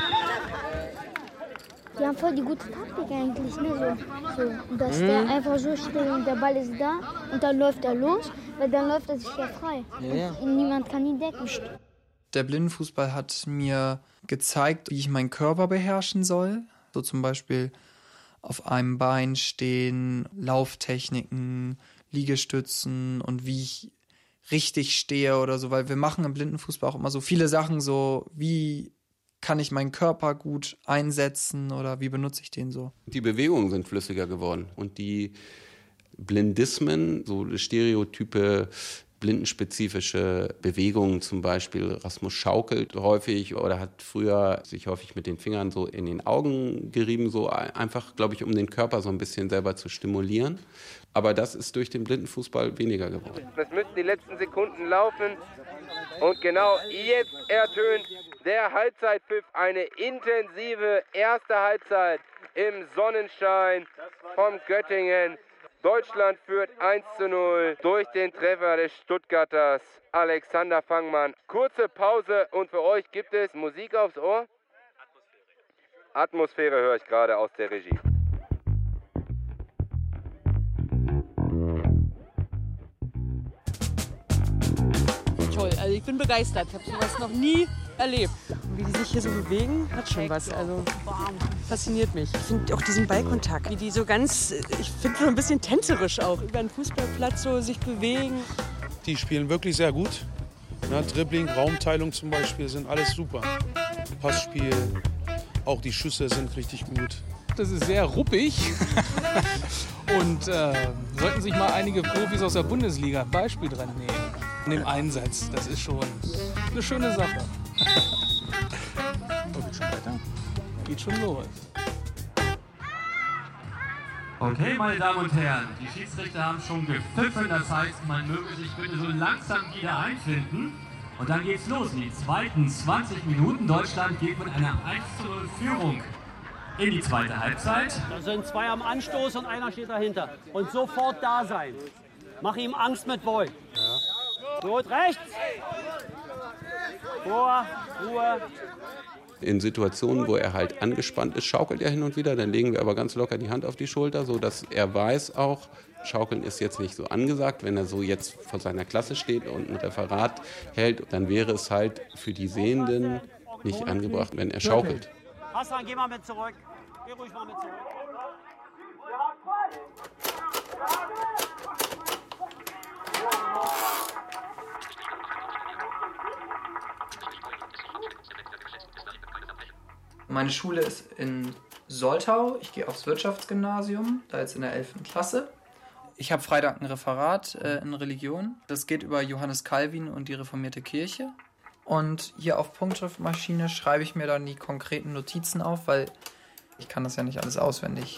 Die haben voll die gute Taktik eigentlich, ne? So, dass der einfach so steht und der Ball ist da und dann läuft er los, weil dann läuft er sich ja frei. Ja. Und niemand kann ihn decken. Der Blindenfußball hat mir gezeigt, wie ich meinen Körper beherrschen soll. So zum Beispiel auf einem Bein stehen, Lauftechniken, Liegestützen und wie ich richtig stehe oder so. Weil wir machen im Blindenfußball auch immer so viele Sachen so, wie kann ich meinen Körper gut einsetzen oder wie benutze ich den so. Die Bewegungen sind flüssiger geworden und die Blindismen, so stereotype blindenspezifische Bewegungen, zum Beispiel Rasmus schaukelt häufig oder hat früher sich häufig mit den Fingern so in den Augen gerieben, so einfach, glaube ich, um den Körper so ein bisschen selber zu stimulieren. Aber das ist durch den Blindenfußball weniger geworden. Es müssten die letzten Sekunden laufen und genau jetzt ertönt der Halbzeitpfiff, eine intensive erste Halbzeit im Sonnenschein vom Göttingen. Deutschland führt 1:0 durch den Treffer des Stuttgarters Alexander Fangmann. Kurze Pause und für euch gibt es Musik aufs Ohr. Atmosphäre höre ich gerade aus der Regie. Toll, also ich bin begeistert. Ich habe sowas noch nie erlebt. Und wie die sich hier so bewegen, hat schon was. Also fasziniert mich. Ich finde auch diesen Ballkontakt, wie die so ganz, ich finde so ein bisschen tänzerisch auch, über den Fußballplatz so sich bewegen. Die spielen wirklich sehr gut. Na, Dribbling, Raumteilung zum Beispiel sind alles super. Passspiel, auch die Schüsse sind richtig gut. Das ist sehr ruppig und sollten sich mal einige Profis aus der Bundesliga ein Beispiel dran nehmen. In dem Einsatz, das ist schon eine schöne Sache. Geht schon weiter? Geht schon los. Okay, meine Damen und Herren, die Schiedsrichter haben schon gepfiffen, das heißt, man möge sich bitte so langsam wieder einfinden. Und dann geht's los in die zweiten 20 Minuten. Deutschland geht mit einer 1:0 Führung in die zweite Halbzeit. Da sind zwei am Anstoß und einer steht dahinter. Und sofort da sein. Mach ihm Angst mit Ball. Ja. Gut, rechts. Vor, Ruhe. In Situationen, wo er halt angespannt ist, schaukelt er hin und wieder. Dann legen wir aber ganz locker die Hand auf die Schulter, sodass er weiß auch, Schaukeln ist jetzt nicht so angesagt. Wenn er so jetzt vor seiner Klasse steht und ein Referat hält, dann wäre es halt für die Sehenden nicht angebracht, wenn er schaukelt. Hassan, geh mal mit zurück. Geh ruhig mal mit zurück. Meine Schule ist in Soltau. Ich gehe aufs Wirtschaftsgymnasium, da jetzt in der 11. Klasse. Ich habe Freitag ein Referat in Religion. Das geht über Johannes Calvin und die reformierte Kirche. Und hier auf Punktschriftmaschine schreibe ich mir dann die konkreten Notizen auf, weil ich kann das ja nicht alles auswendig.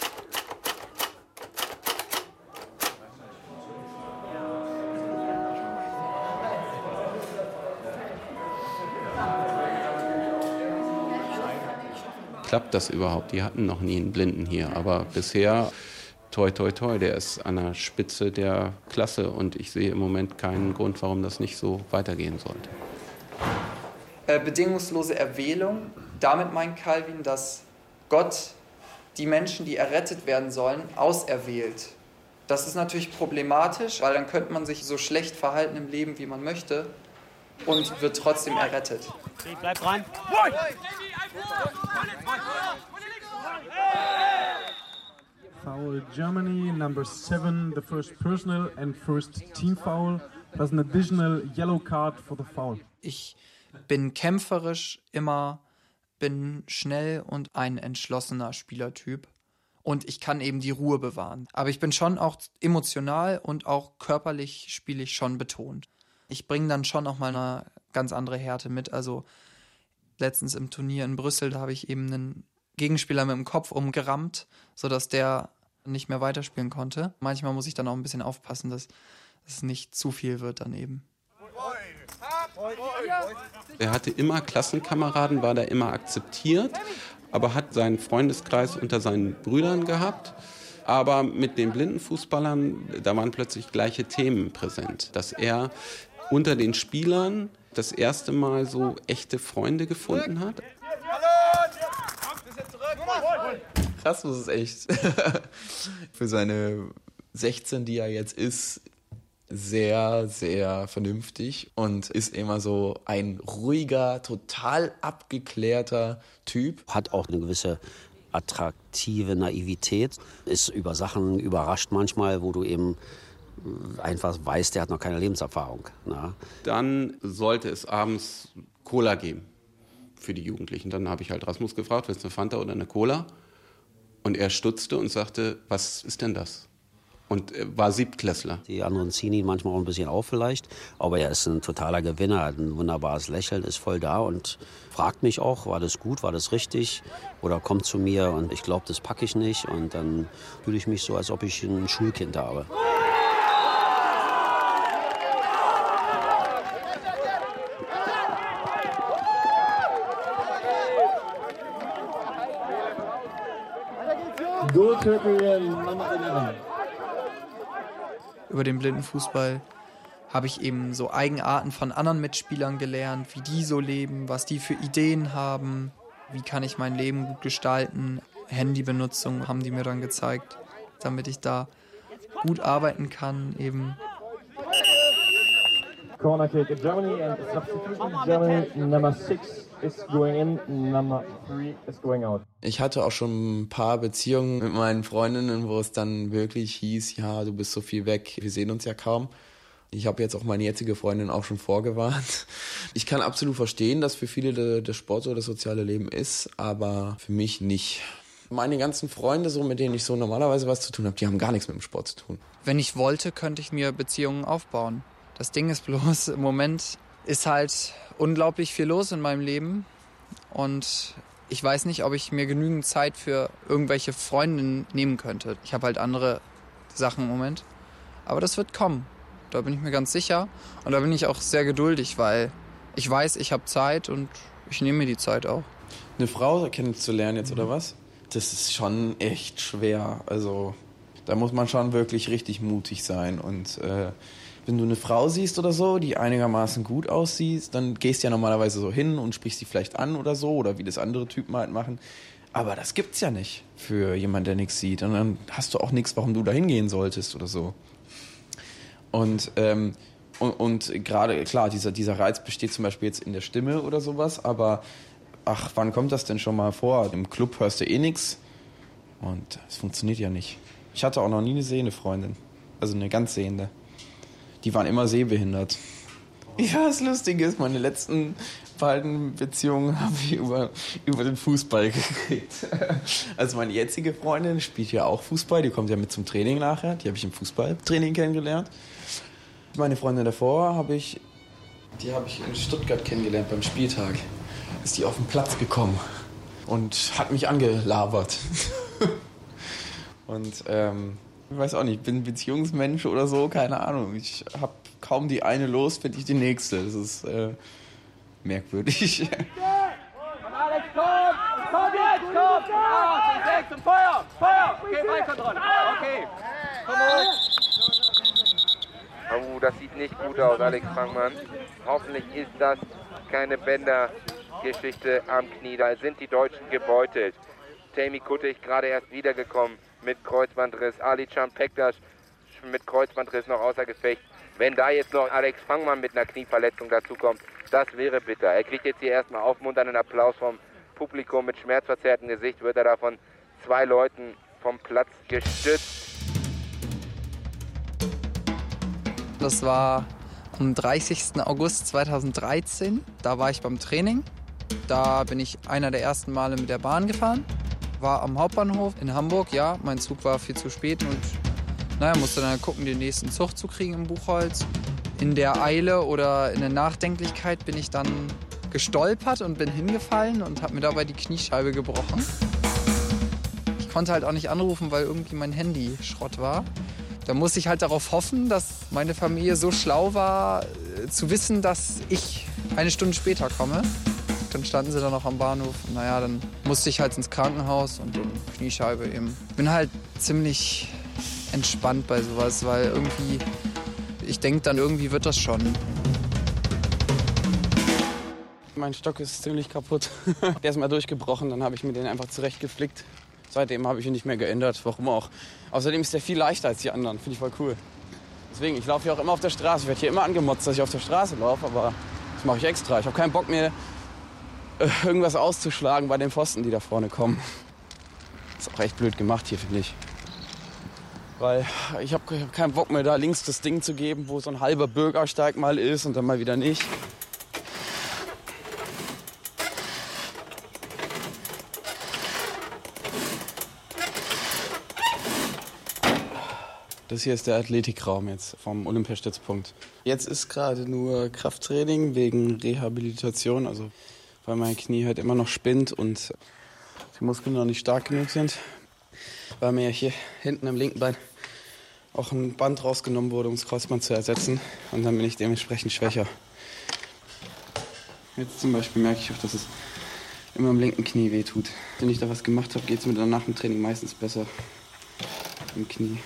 Klappt das überhaupt? Die hatten noch nie einen Blinden hier, aber bisher, toi toi toi, der ist an der Spitze der Klasse und ich sehe im Moment keinen Grund, warum das nicht so weitergehen sollte. Bedingungslose Erwählung, damit meint Calvin, dass Gott die Menschen, die errettet werden sollen, auserwählt. Das ist natürlich problematisch, weil dann könnte man sich so schlecht verhalten im Leben, wie man möchte und wird trotzdem errettet. Bleib dran. Foul Germany, number 7, the first personal and first team foul, plus an additional yellow card for the foul. Ich bin kämpferisch immer, bin schnell und ein entschlossener Spielertyp. Und ich kann eben die Ruhe bewahren. Aber ich bin schon auch emotional und auch körperlich spiele ich schon betont. Ich bringe dann schon auch mal eine ganz andere Härte mit. Also letztens im Turnier in Brüssel, da habe ich eben einen Gegenspieler mit dem Kopf umgerammt, sodass der nicht mehr weiterspielen konnte. Manchmal muss ich dann auch ein bisschen aufpassen, dass es nicht zu viel wird dann eben. Er hatte immer Klassenkameraden, war da immer akzeptiert, aber hat seinen Freundeskreis unter seinen Brüdern gehabt. Aber mit den Blindenfußballern, da waren plötzlich gleiche Themen präsent. Dass er unter den Spielern das erste Mal so echte Freunde gefunden hat. Rasmus ist echt für seine 16, die er jetzt ist, sehr, sehr vernünftig und ist immer so ein ruhiger, total abgeklärter Typ. Hat auch eine gewisse attraktive Naivität, ist über Sachen überrascht manchmal, wo du eben einfach weißt, der hat noch keine Lebenserfahrung. Na? Dann sollte es abends Cola geben für die Jugendlichen. Dann habe ich halt Rasmus gefragt, willst du eine Fanta oder eine Cola? Und er stutzte und sagte, was ist denn das? Und war Siebtklässler. Die anderen ziehen ihn manchmal auch ein bisschen auf vielleicht, aber er ist ein totaler Gewinner, hat ein wunderbares Lächeln, ist voll da und fragt mich auch, war das gut, war das richtig? Oder kommt zu mir und ich glaube, das packe ich nicht. Und dann fühle ich mich so, als ob ich ein Schulkind habe. Über den Blindenfußball habe ich eben so Eigenarten von anderen Mitspielern gelernt, wie die so leben, was die für Ideen haben, wie kann ich mein Leben gut gestalten. Handybenutzung haben die mir dann gezeigt, damit ich da gut arbeiten kann eben. Corner kick in Germany and substitution Germany, number 6 is going in, number 3 is going out. Ich hatte auch schon ein paar Beziehungen mit meinen Freundinnen, wo es dann wirklich hieß, ja, du bist so viel weg, wir sehen uns ja kaum. Ich habe jetzt auch meine jetzige Freundin auch schon vorgewarnt. Ich kann absolut verstehen, dass für viele der Sport so das soziale Leben ist, aber für mich nicht. Meine ganzen Freunde, so mit denen ich so normalerweise was zu tun habe, die haben gar nichts mit dem Sport zu tun. Wenn ich wollte, könnte ich mir Beziehungen aufbauen. Das Ding ist bloß, im Moment ist halt unglaublich viel los in meinem Leben und ich weiß nicht, ob ich mir genügend Zeit für irgendwelche Freundinnen nehmen könnte. Ich habe halt andere Sachen im Moment, aber das wird kommen. Da bin ich mir ganz sicher und da bin ich auch sehr geduldig, weil ich weiß, ich habe Zeit und ich nehme mir die Zeit auch. Eine Frau kennenzulernen jetzt oder was? Das ist schon echt schwer. Also da muss man schon wirklich richtig mutig sein und wenn du eine Frau siehst oder so, die einigermaßen gut aussieht, dann gehst du ja normalerweise so hin und sprichst sie vielleicht an oder so, oder wie das andere Typen halt machen. Aber das gibt's ja nicht für jemanden, der nichts sieht. Und dann hast du auch nichts, warum du da hingehen solltest oder so. Und gerade, klar, dieser Reiz besteht zum Beispiel jetzt in der Stimme oder sowas, aber ach, wann kommt das denn schon mal vor? Im Club hörst du eh nichts und es funktioniert ja nicht. Ich hatte auch noch nie eine sehende Freundin, also eine ganz sehende. Die waren immer sehbehindert. Ja, das Lustige ist, meine letzten beiden Beziehungen habe ich über den Fußball gekriegt. Also meine jetzige Freundin spielt ja auch Fußball, die kommt ja mit zum Training nachher. Die habe ich im Fußballtraining kennengelernt. Meine Freundin davor habe ich in Stuttgart kennengelernt beim Spieltag. Ist die auf den Platz gekommen und hat mich angelabert. Und ich weiß auch nicht, ich bin ein Beziehungsmensch oder so, keine Ahnung. Ich habe kaum die eine los, finde ich die nächste. Das ist merkwürdig. Alex, komm jetzt, komm! 8, 6 und Feuer! Okay, Ballkontrolle. Okay, komm hoch. Das sieht nicht gut aus, Alex Fangmann. Hoffentlich ist das keine Bändergeschichte am Knie. Da sind die Deutschen gebeutelt. Tammy Kuttig gerade erst wiedergekommen mit Kreuzbandriss. Ali Can Pektas mit Kreuzbandriss noch außer Gefecht. Wenn da jetzt noch Alex Fangmann mit einer Knieverletzung dazukommt, das wäre bitter. Er kriegt jetzt hier erstmal aufmunternden Applaus vom Publikum. Mit schmerzverzerrtem Gesicht wird er da von 2 Leuten vom Platz gestützt. Das war am 30. August 2013. Da war ich beim Training. Da bin ich einer der ersten Male mit der Bahn gefahren. War am Hauptbahnhof in Hamburg. Ja, mein Zug war viel zu spät und musste dann gucken, den nächsten Zug zu kriegen im Buchholz. In der Eile oder in der Nachdenklichkeit bin ich dann gestolpert und bin hingefallen und habe mir dabei die Kniescheibe gebrochen. Ich konnte halt auch nicht anrufen, weil irgendwie mein Handy Schrott war. Da musste ich halt darauf hoffen, dass meine Familie so schlau war, zu wissen, dass ich eine Stunde später komme. Dann standen sie da noch am Bahnhof. Und naja, dann musste ich halt ins Krankenhaus und dann Kniescheibe eben. Bin halt ziemlich entspannt bei sowas, weil irgendwie, ich denke dann, irgendwie wird das schon. Mein Stock ist ziemlich kaputt. Der ist mal durchgebrochen, dann habe ich mir den einfach zurechtgeflickt. Seitdem habe ich ihn nicht mehr geändert, warum auch. Außerdem ist der viel leichter als die anderen, finde ich voll cool. Deswegen, ich laufe hier auch immer auf der Straße. Ich werde hier immer angemotzt, dass ich auf der Straße laufe, aber das mache ich extra. Ich habe keinen Bock mehr, irgendwas auszuschlagen bei den Pfosten, die da vorne kommen. Das ist auch echt blöd gemacht hier, finde ich. Weil ich hab keinen Bock mehr, da links das Ding zu geben, wo so ein halber Bürgersteig mal ist und dann mal wieder nicht. Das hier ist der Athletikraum jetzt vom Olympiastützpunkt. Jetzt ist gerade nur Krafttraining wegen Rehabilitation, also weil mein Knie halt immer noch spinnt und die Muskeln noch nicht stark genug sind. Weil mir hier hinten am linken Bein auch ein Band rausgenommen wurde, um das Kreuzband zu ersetzen. Und dann bin ich dementsprechend schwächer. Jetzt zum Beispiel merke ich auch, dass es immer am linken Knie wehtut. Wenn ich da was gemacht habe, geht es mir dann nach dem Training meistens besser im Knie.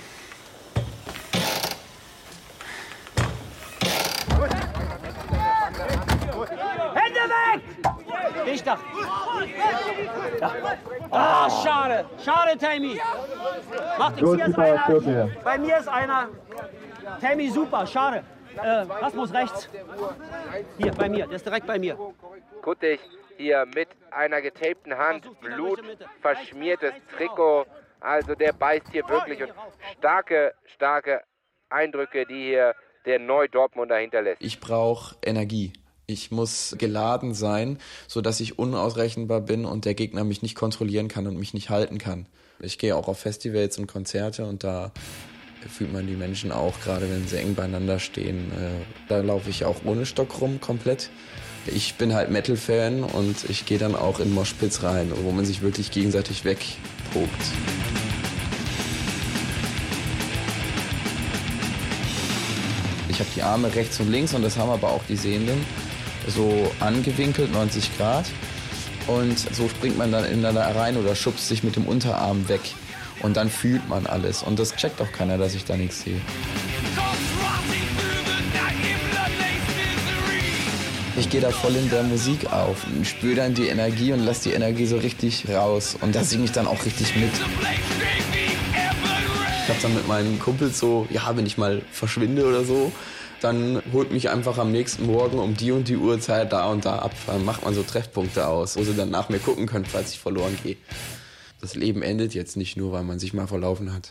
Hände weg! Dichter! Ja. Ah, schade! Schade, Tammy! Macht nichts, hier ist einer. Bei mir ist einer. Tammy, super, schade. Rasmus rechts. Hier, bei mir, der ist direkt bei mir. Kuttig hier mit einer getapten Hand, blutverschmiertes Trikot. Also der beißt hier wirklich und starke Eindrücke, die hier der Neu-Dortmunder hinterlässt. Ich brauche Energie. Ich muss geladen sein, sodass ich unausrechenbar bin und der Gegner mich nicht kontrollieren kann und mich nicht halten kann. Ich gehe auch auf Festivals und Konzerte und da fühlt man die Menschen auch, gerade wenn sie eng beieinander stehen. Da laufe ich auch ohne Stock rum, komplett. Ich bin halt Metal-Fan und ich gehe dann auch in Moshpits rein, wo man sich wirklich gegenseitig wegpokt. Ich habe die Arme rechts und links und das haben aber auch die Sehenden so angewinkelt, 90 Grad. Und so springt man dann ineinander rein oder schubst sich mit dem Unterarm weg. Und dann fühlt man alles. Und das checkt auch keiner, dass ich da nichts sehe. Ich gehe da voll in der Musik auf und spüre dann die Energie und lasse die Energie so richtig raus. Und da singe ich dann auch richtig mit. Ich habe dann mit meinen Kumpels so, ja, wenn ich mal verschwinde oder so, dann holt mich einfach am nächsten Morgen um die und die Uhrzeit da und da ab. Dann macht man so Treffpunkte aus, wo sie dann nach mir gucken können, falls ich verloren gehe. Das Leben endet jetzt nicht nur, weil man sich mal verlaufen hat.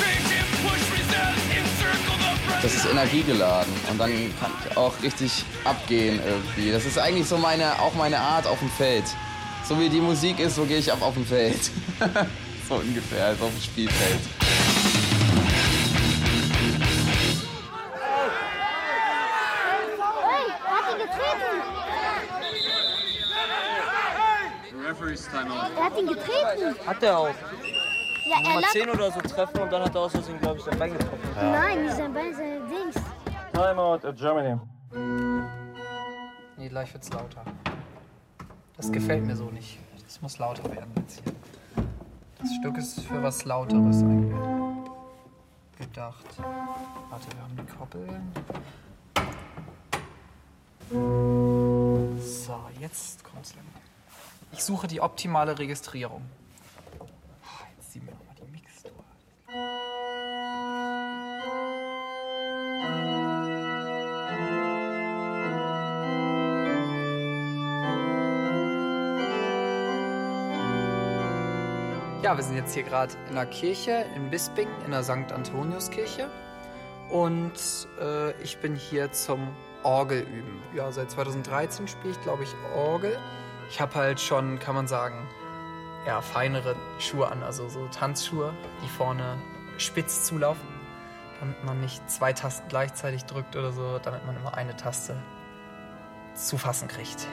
Das ist energiegeladen und dann kann ich auch richtig abgehen irgendwie. Das ist eigentlich so auch meine Art auf dem Feld. So wie die Musik ist, so gehe ich ab auf dem Feld. So ungefähr, als auf dem Spielfeld. Er hat ihn getreten. Hat er auch. Ja, er mal lag... 10 oder so treffen und dann hat er aus Versehen, glaube ich, sein Bein getroffen. Ja. Nein, nicht sein Bein, sein Dings. Timeout at Germany. Nee, gleich wird's lauter. Das gefällt mir so nicht. Das muss lauter werden jetzt hier. Das Stück ist für was Lauteres eigentlich gedacht. Warte, wir haben die Koppeln. So, jetzt kommt's lang. Ich suche die optimale Registrierung. Jetzt ziehen wir nochmal die Mixtur. Ja, wir sind jetzt hier gerade in der Kirche in Bisping, in der St. Antoniuskirche. Und ich bin hier zum Orgelüben. Ja, seit 2013 spiele ich, glaube ich, Orgel. Ich habe halt schon, kann man sagen, ja, feinere Schuhe an, also so Tanzschuhe, die vorne spitz zulaufen, damit man nicht 2 Tasten gleichzeitig drückt oder so, damit man immer eine Taste zu fassen kriegt.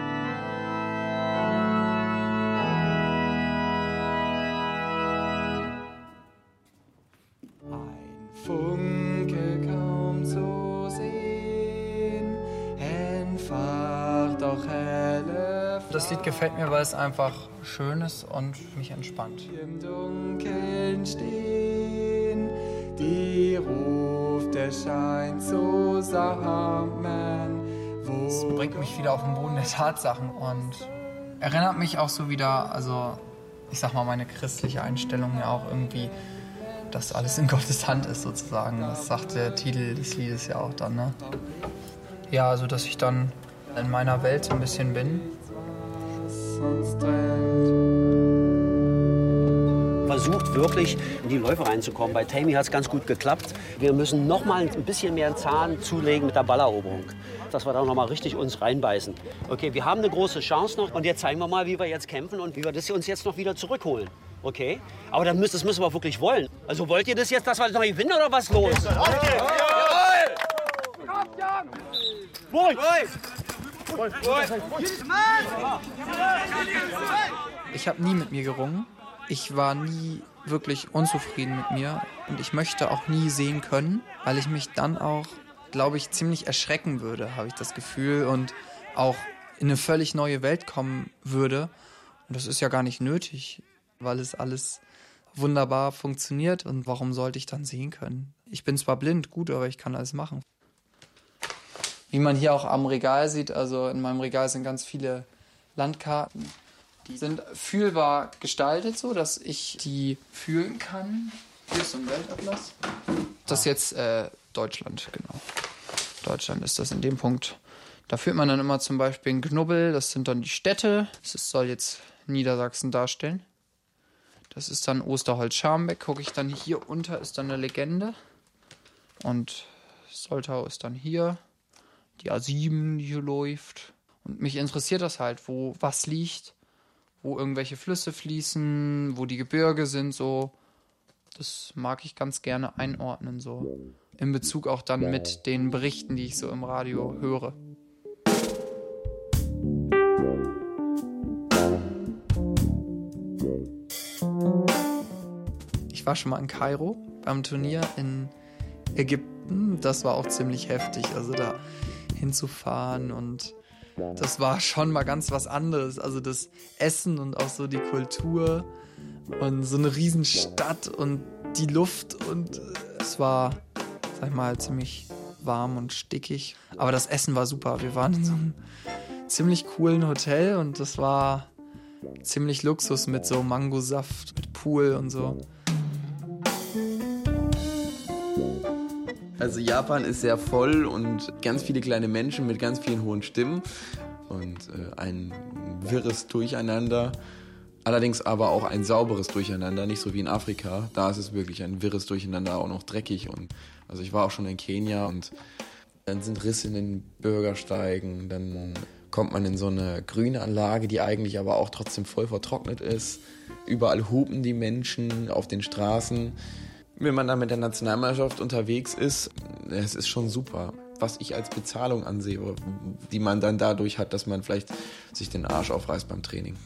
Ein Funke kaum zu sehen, entfacht Das Lied gefällt mir, weil es einfach schön ist und mich entspannt. Im Dunkeln stehen, die ruft, der scheint zusammen. Es bringt mich wieder auf den Boden der Tatsachen und erinnert mich auch so wieder, also ich sag mal, meine christliche Einstellung ja auch irgendwie, dass alles in Gottes Hand ist sozusagen. Das sagt der Titel des Liedes ja auch dann, ne? Ja, also dass ich dann in meiner Welt so ein bisschen bin. Versucht wirklich in die Läufe reinzukommen. Bei Tammy hat es ganz gut geklappt. Wir müssen noch mal ein bisschen mehr Zahn zulegen mit der Balleroberung, dass wir da noch mal richtig uns reinbeißen. Okay, wir haben eine große Chance noch und jetzt zeigen wir mal, wie wir jetzt kämpfen und wie wir das uns jetzt noch wieder zurückholen. Okay? Aber das müssen wir wirklich wollen. Also wollt ihr das jetzt, dass wir noch gewinnen oder was los? Okay. Jawohl! Ich habe nie mit mir gerungen. Ich war nie wirklich unzufrieden mit mir und ich möchte auch nie sehen können, weil ich mich dann auch, glaube ich, ziemlich erschrecken würde, habe ich das Gefühl, und auch in eine völlig neue Welt kommen würde. Und das ist ja gar nicht nötig, weil es alles wunderbar funktioniert und warum sollte ich dann sehen können? Ich bin zwar blind, gut, aber ich kann alles machen. Wie man hier auch am Regal sieht, also in meinem Regal sind ganz viele Landkarten. Die sind fühlbar gestaltet, so dass ich die fühlen kann. Hier ist so ein Weltatlas. Das ist jetzt Deutschland, genau. Deutschland ist das in dem Punkt. Da führt man dann immer zum Beispiel einen Knubbel, das sind dann die Städte. Das soll jetzt Niedersachsen darstellen. Das ist dann Osterholz-Scharmbeck. Gucke ich dann hier unter, ist dann eine Legende. Und Soltau ist dann hier. Die A7, die hier läuft. Und mich interessiert das halt, wo was liegt, wo irgendwelche Flüsse fließen, wo die Gebirge sind, so. Das mag ich ganz gerne einordnen, so. In Bezug auch dann mit den Berichten, die ich so im Radio höre. Ich war schon mal in Kairo beim Turnier in Ägypten. Das war auch ziemlich heftig, also da hinzufahren, und das war schon mal ganz was anderes. Also das Essen und auch so die Kultur und so eine Riesenstadt und die Luft, und es war, sag ich mal, ziemlich warm und stickig. Aber das Essen war super. Wir waren in so einem ziemlich coolen Hotel und das war ziemlich Luxus mit so Mangosaft, mit Pool und so. Also Japan ist sehr voll und ganz viele kleine Menschen mit ganz vielen hohen Stimmen und ein wirres Durcheinander. Allerdings aber auch ein sauberes Durcheinander, nicht so wie in Afrika. Da ist es wirklich ein wirres Durcheinander, auch noch dreckig. Und also ich war auch schon in Kenia und dann sind Risse in den Bürgersteigen, dann kommt man in so eine Grünanlage, die eigentlich aber auch trotzdem voll vertrocknet ist. Überall hupen die Menschen auf den Straßen. Wenn man da mit der Nationalmannschaft unterwegs ist, es ist schon super. Was ich als Bezahlung ansehe, die man dann dadurch hat, dass man vielleicht sich den Arsch aufreißt beim Training.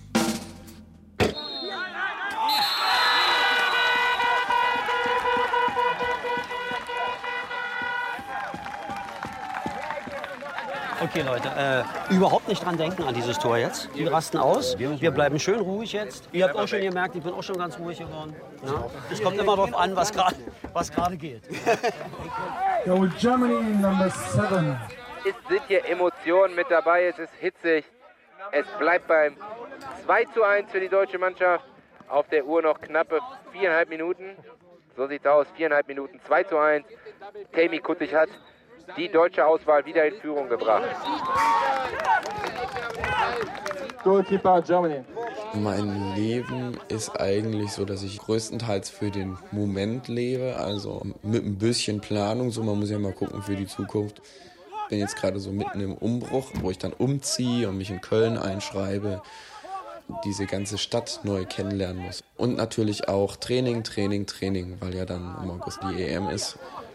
Okay, Leute, überhaupt nicht dran denken an dieses Tor jetzt. Die rasten aus. Wir bleiben schön ruhig jetzt. Ihr habt auch schon gemerkt, ich bin auch schon ganz ruhig geworden. Es kommt immer darauf an, was gerade geht. Go Germany, Number 7. Es sind hier Emotionen mit dabei, es ist hitzig. Es bleibt beim 2:1 für die deutsche Mannschaft. Auf der Uhr noch knappe 4,5 Minuten. So sieht's aus, 4,5 Minuten, 2:1. Tammy Kuttig hat die deutsche Auswahl wieder in Führung gebracht. Goalkeeper Germany. Mein Leben ist eigentlich so, dass ich größtenteils für den Moment lebe, also mit ein bisschen Planung, so man muss ja mal gucken für die Zukunft. Ich bin jetzt gerade so mitten im Umbruch, wo ich dann umziehe und mich in Köln einschreibe, diese ganze Stadt neu kennenlernen muss. Und natürlich auch Training, weil ja dann im August die EM ist.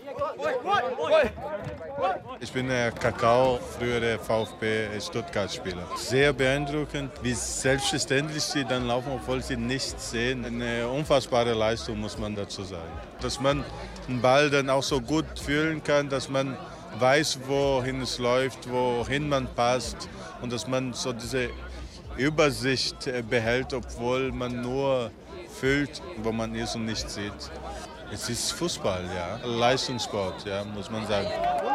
Ich bin der Kakao, früher der VfB Stuttgart-Spieler. Sehr beeindruckend, wie selbstverständlich sie dann laufen, obwohl sie nichts sehen. Eine unfassbare Leistung, muss man dazu sagen. Dass man den Ball dann auch so gut fühlen kann, dass man weiß, wohin es läuft, wohin man passt und dass man so diese Übersicht behält, obwohl man nur fühlt, wo man ist und nicht sieht. Es ist Fußball, ja. Leistungssport, ja, muss man sagen.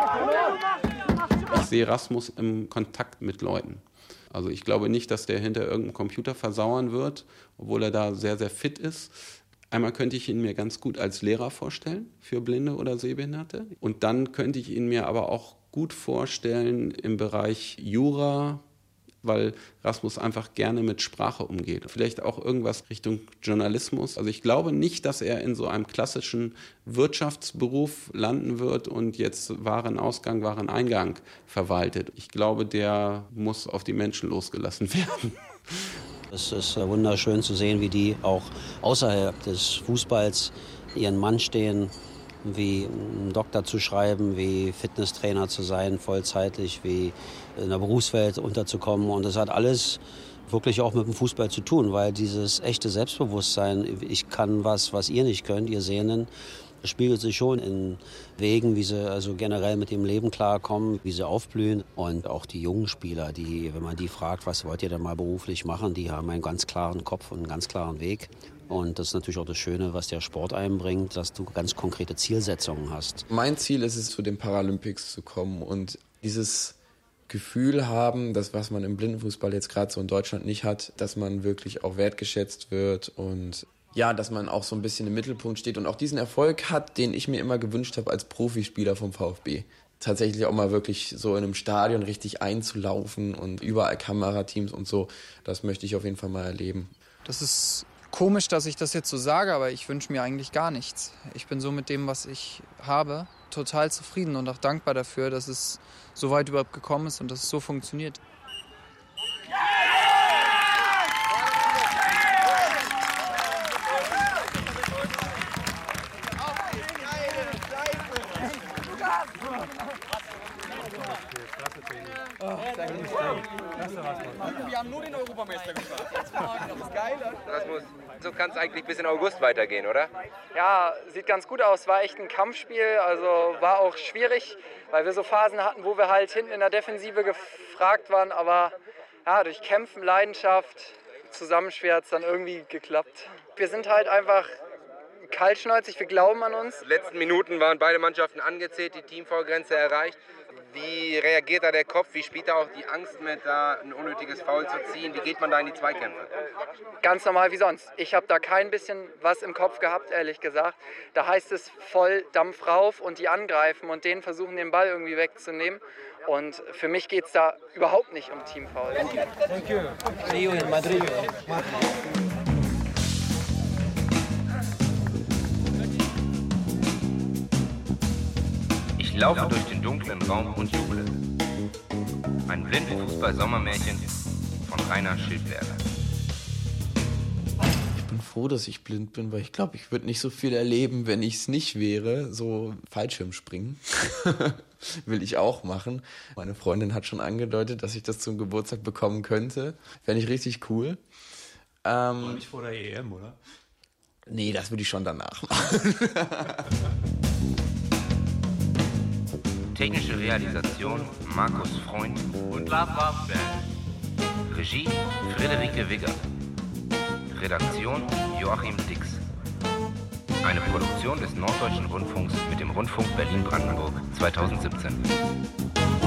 Ich sehe Rasmus im Kontakt mit Leuten. Also ich glaube nicht, dass der hinter irgendeinem Computer versauern wird, obwohl er da sehr, sehr fit ist. Einmal könnte ich ihn mir ganz gut als Lehrer vorstellen für Blinde oder Sehbehinderte. Und dann könnte ich ihn mir aber auch gut vorstellen im Bereich Jura, weil Rasmus einfach gerne mit Sprache umgeht. Vielleicht auch irgendwas Richtung Journalismus. Also ich glaube nicht, dass er in so einem klassischen Wirtschaftsberuf landen wird und jetzt Warenausgang, Wareneingang verwaltet. Ich glaube, der muss auf die Menschen losgelassen werden. Es ist wunderschön zu sehen, wie die auch außerhalb des Fußballs ihren Mann stehen, wie einen Doktor zu schreiben, wie Fitnesstrainer zu sein, vollzeitlich, wie in der Berufswelt unterzukommen. Und das hat alles wirklich auch mit dem Fußball zu tun, weil dieses echte Selbstbewusstsein, ich kann was ihr nicht könnt, ihr Sehenden, das spiegelt sich schon in Wegen, wie sie also generell mit dem Leben klarkommen, wie sie aufblühen. Und auch die jungen Spieler, die, wenn man die fragt, was wollt ihr denn mal beruflich machen, die haben einen ganz klaren Kopf und einen ganz klaren Weg. Und das ist natürlich auch das Schöne, was der Sport einbringt, dass du ganz konkrete Zielsetzungen hast. Mein Ziel ist es, zu den Paralympics zu kommen und dieses Gefühl haben, das, was man im Blindenfußball jetzt gerade so in Deutschland nicht hat, dass man wirklich auch wertgeschätzt wird und ja, dass man auch so ein bisschen im Mittelpunkt steht und auch diesen Erfolg hat, den ich mir immer gewünscht habe als Profispieler vom VfB. Tatsächlich auch mal wirklich so in einem Stadion richtig einzulaufen und überall Kamerateams und so, das möchte ich auf jeden Fall mal erleben. Das ist komisch, dass ich das jetzt so sage, aber ich wünsche mir eigentlich gar nichts. Ich bin so mit dem, was ich habe, total zufrieden und auch dankbar dafür, dass es so weit überhaupt gekommen ist und dass es so funktioniert. Wir haben nur den Europameister gefragt. Das ist geil. Rasmus, so kann es eigentlich bis in August weitergehen, oder? Ja, sieht ganz gut aus. War echt ein Kampfspiel, also war auch schwierig, weil wir so Phasen hatten, wo wir halt hinten in der Defensive gefragt waren, aber ja, durch Kämpfen, Leidenschaft, Zusammenschwert hat es dann irgendwie geklappt. Wir sind halt einfach kaltschnäuzig, wir glauben an uns. In den letzten Minuten waren beide Mannschaften angezählt, die Teamfoulgrenze erreicht. Wie reagiert da der Kopf? Wie spielt da auch die Angst mit, da ein unnötiges Foul zu ziehen? Wie geht man da in die Zweikämpfe? Ganz normal wie sonst. Ich habe da kein bisschen was im Kopf gehabt, ehrlich gesagt. Da heißt es voll Dampf rauf und die angreifen und denen versuchen, den Ball irgendwie wegzunehmen. Und für mich geht es da überhaupt nicht um Teamfoul. Thank you. See you in Madrid. Ich laufe durch den dunklen Raum und juble. Ein Blindenfußball-Sommermärchen von Rainer Schildberger. Ich bin froh, dass ich blind bin, weil ich glaube, ich würde nicht so viel erleben, wenn ich es nicht wäre. So Fallschirmspringen will ich auch machen. Meine Freundin hat schon angedeutet, dass ich das zum Geburtstag bekommen könnte. Fände ich richtig cool. Nicht vor der EM, oder? Nee, das würde ich schon danach machen. Technische Realisation Markus Freund und Lars Warsberg. Regie Friederike Wigger. Redaktion Joachim Dix. Eine Produktion des Norddeutschen Rundfunks mit dem Rundfunk Berlin-Brandenburg 2017.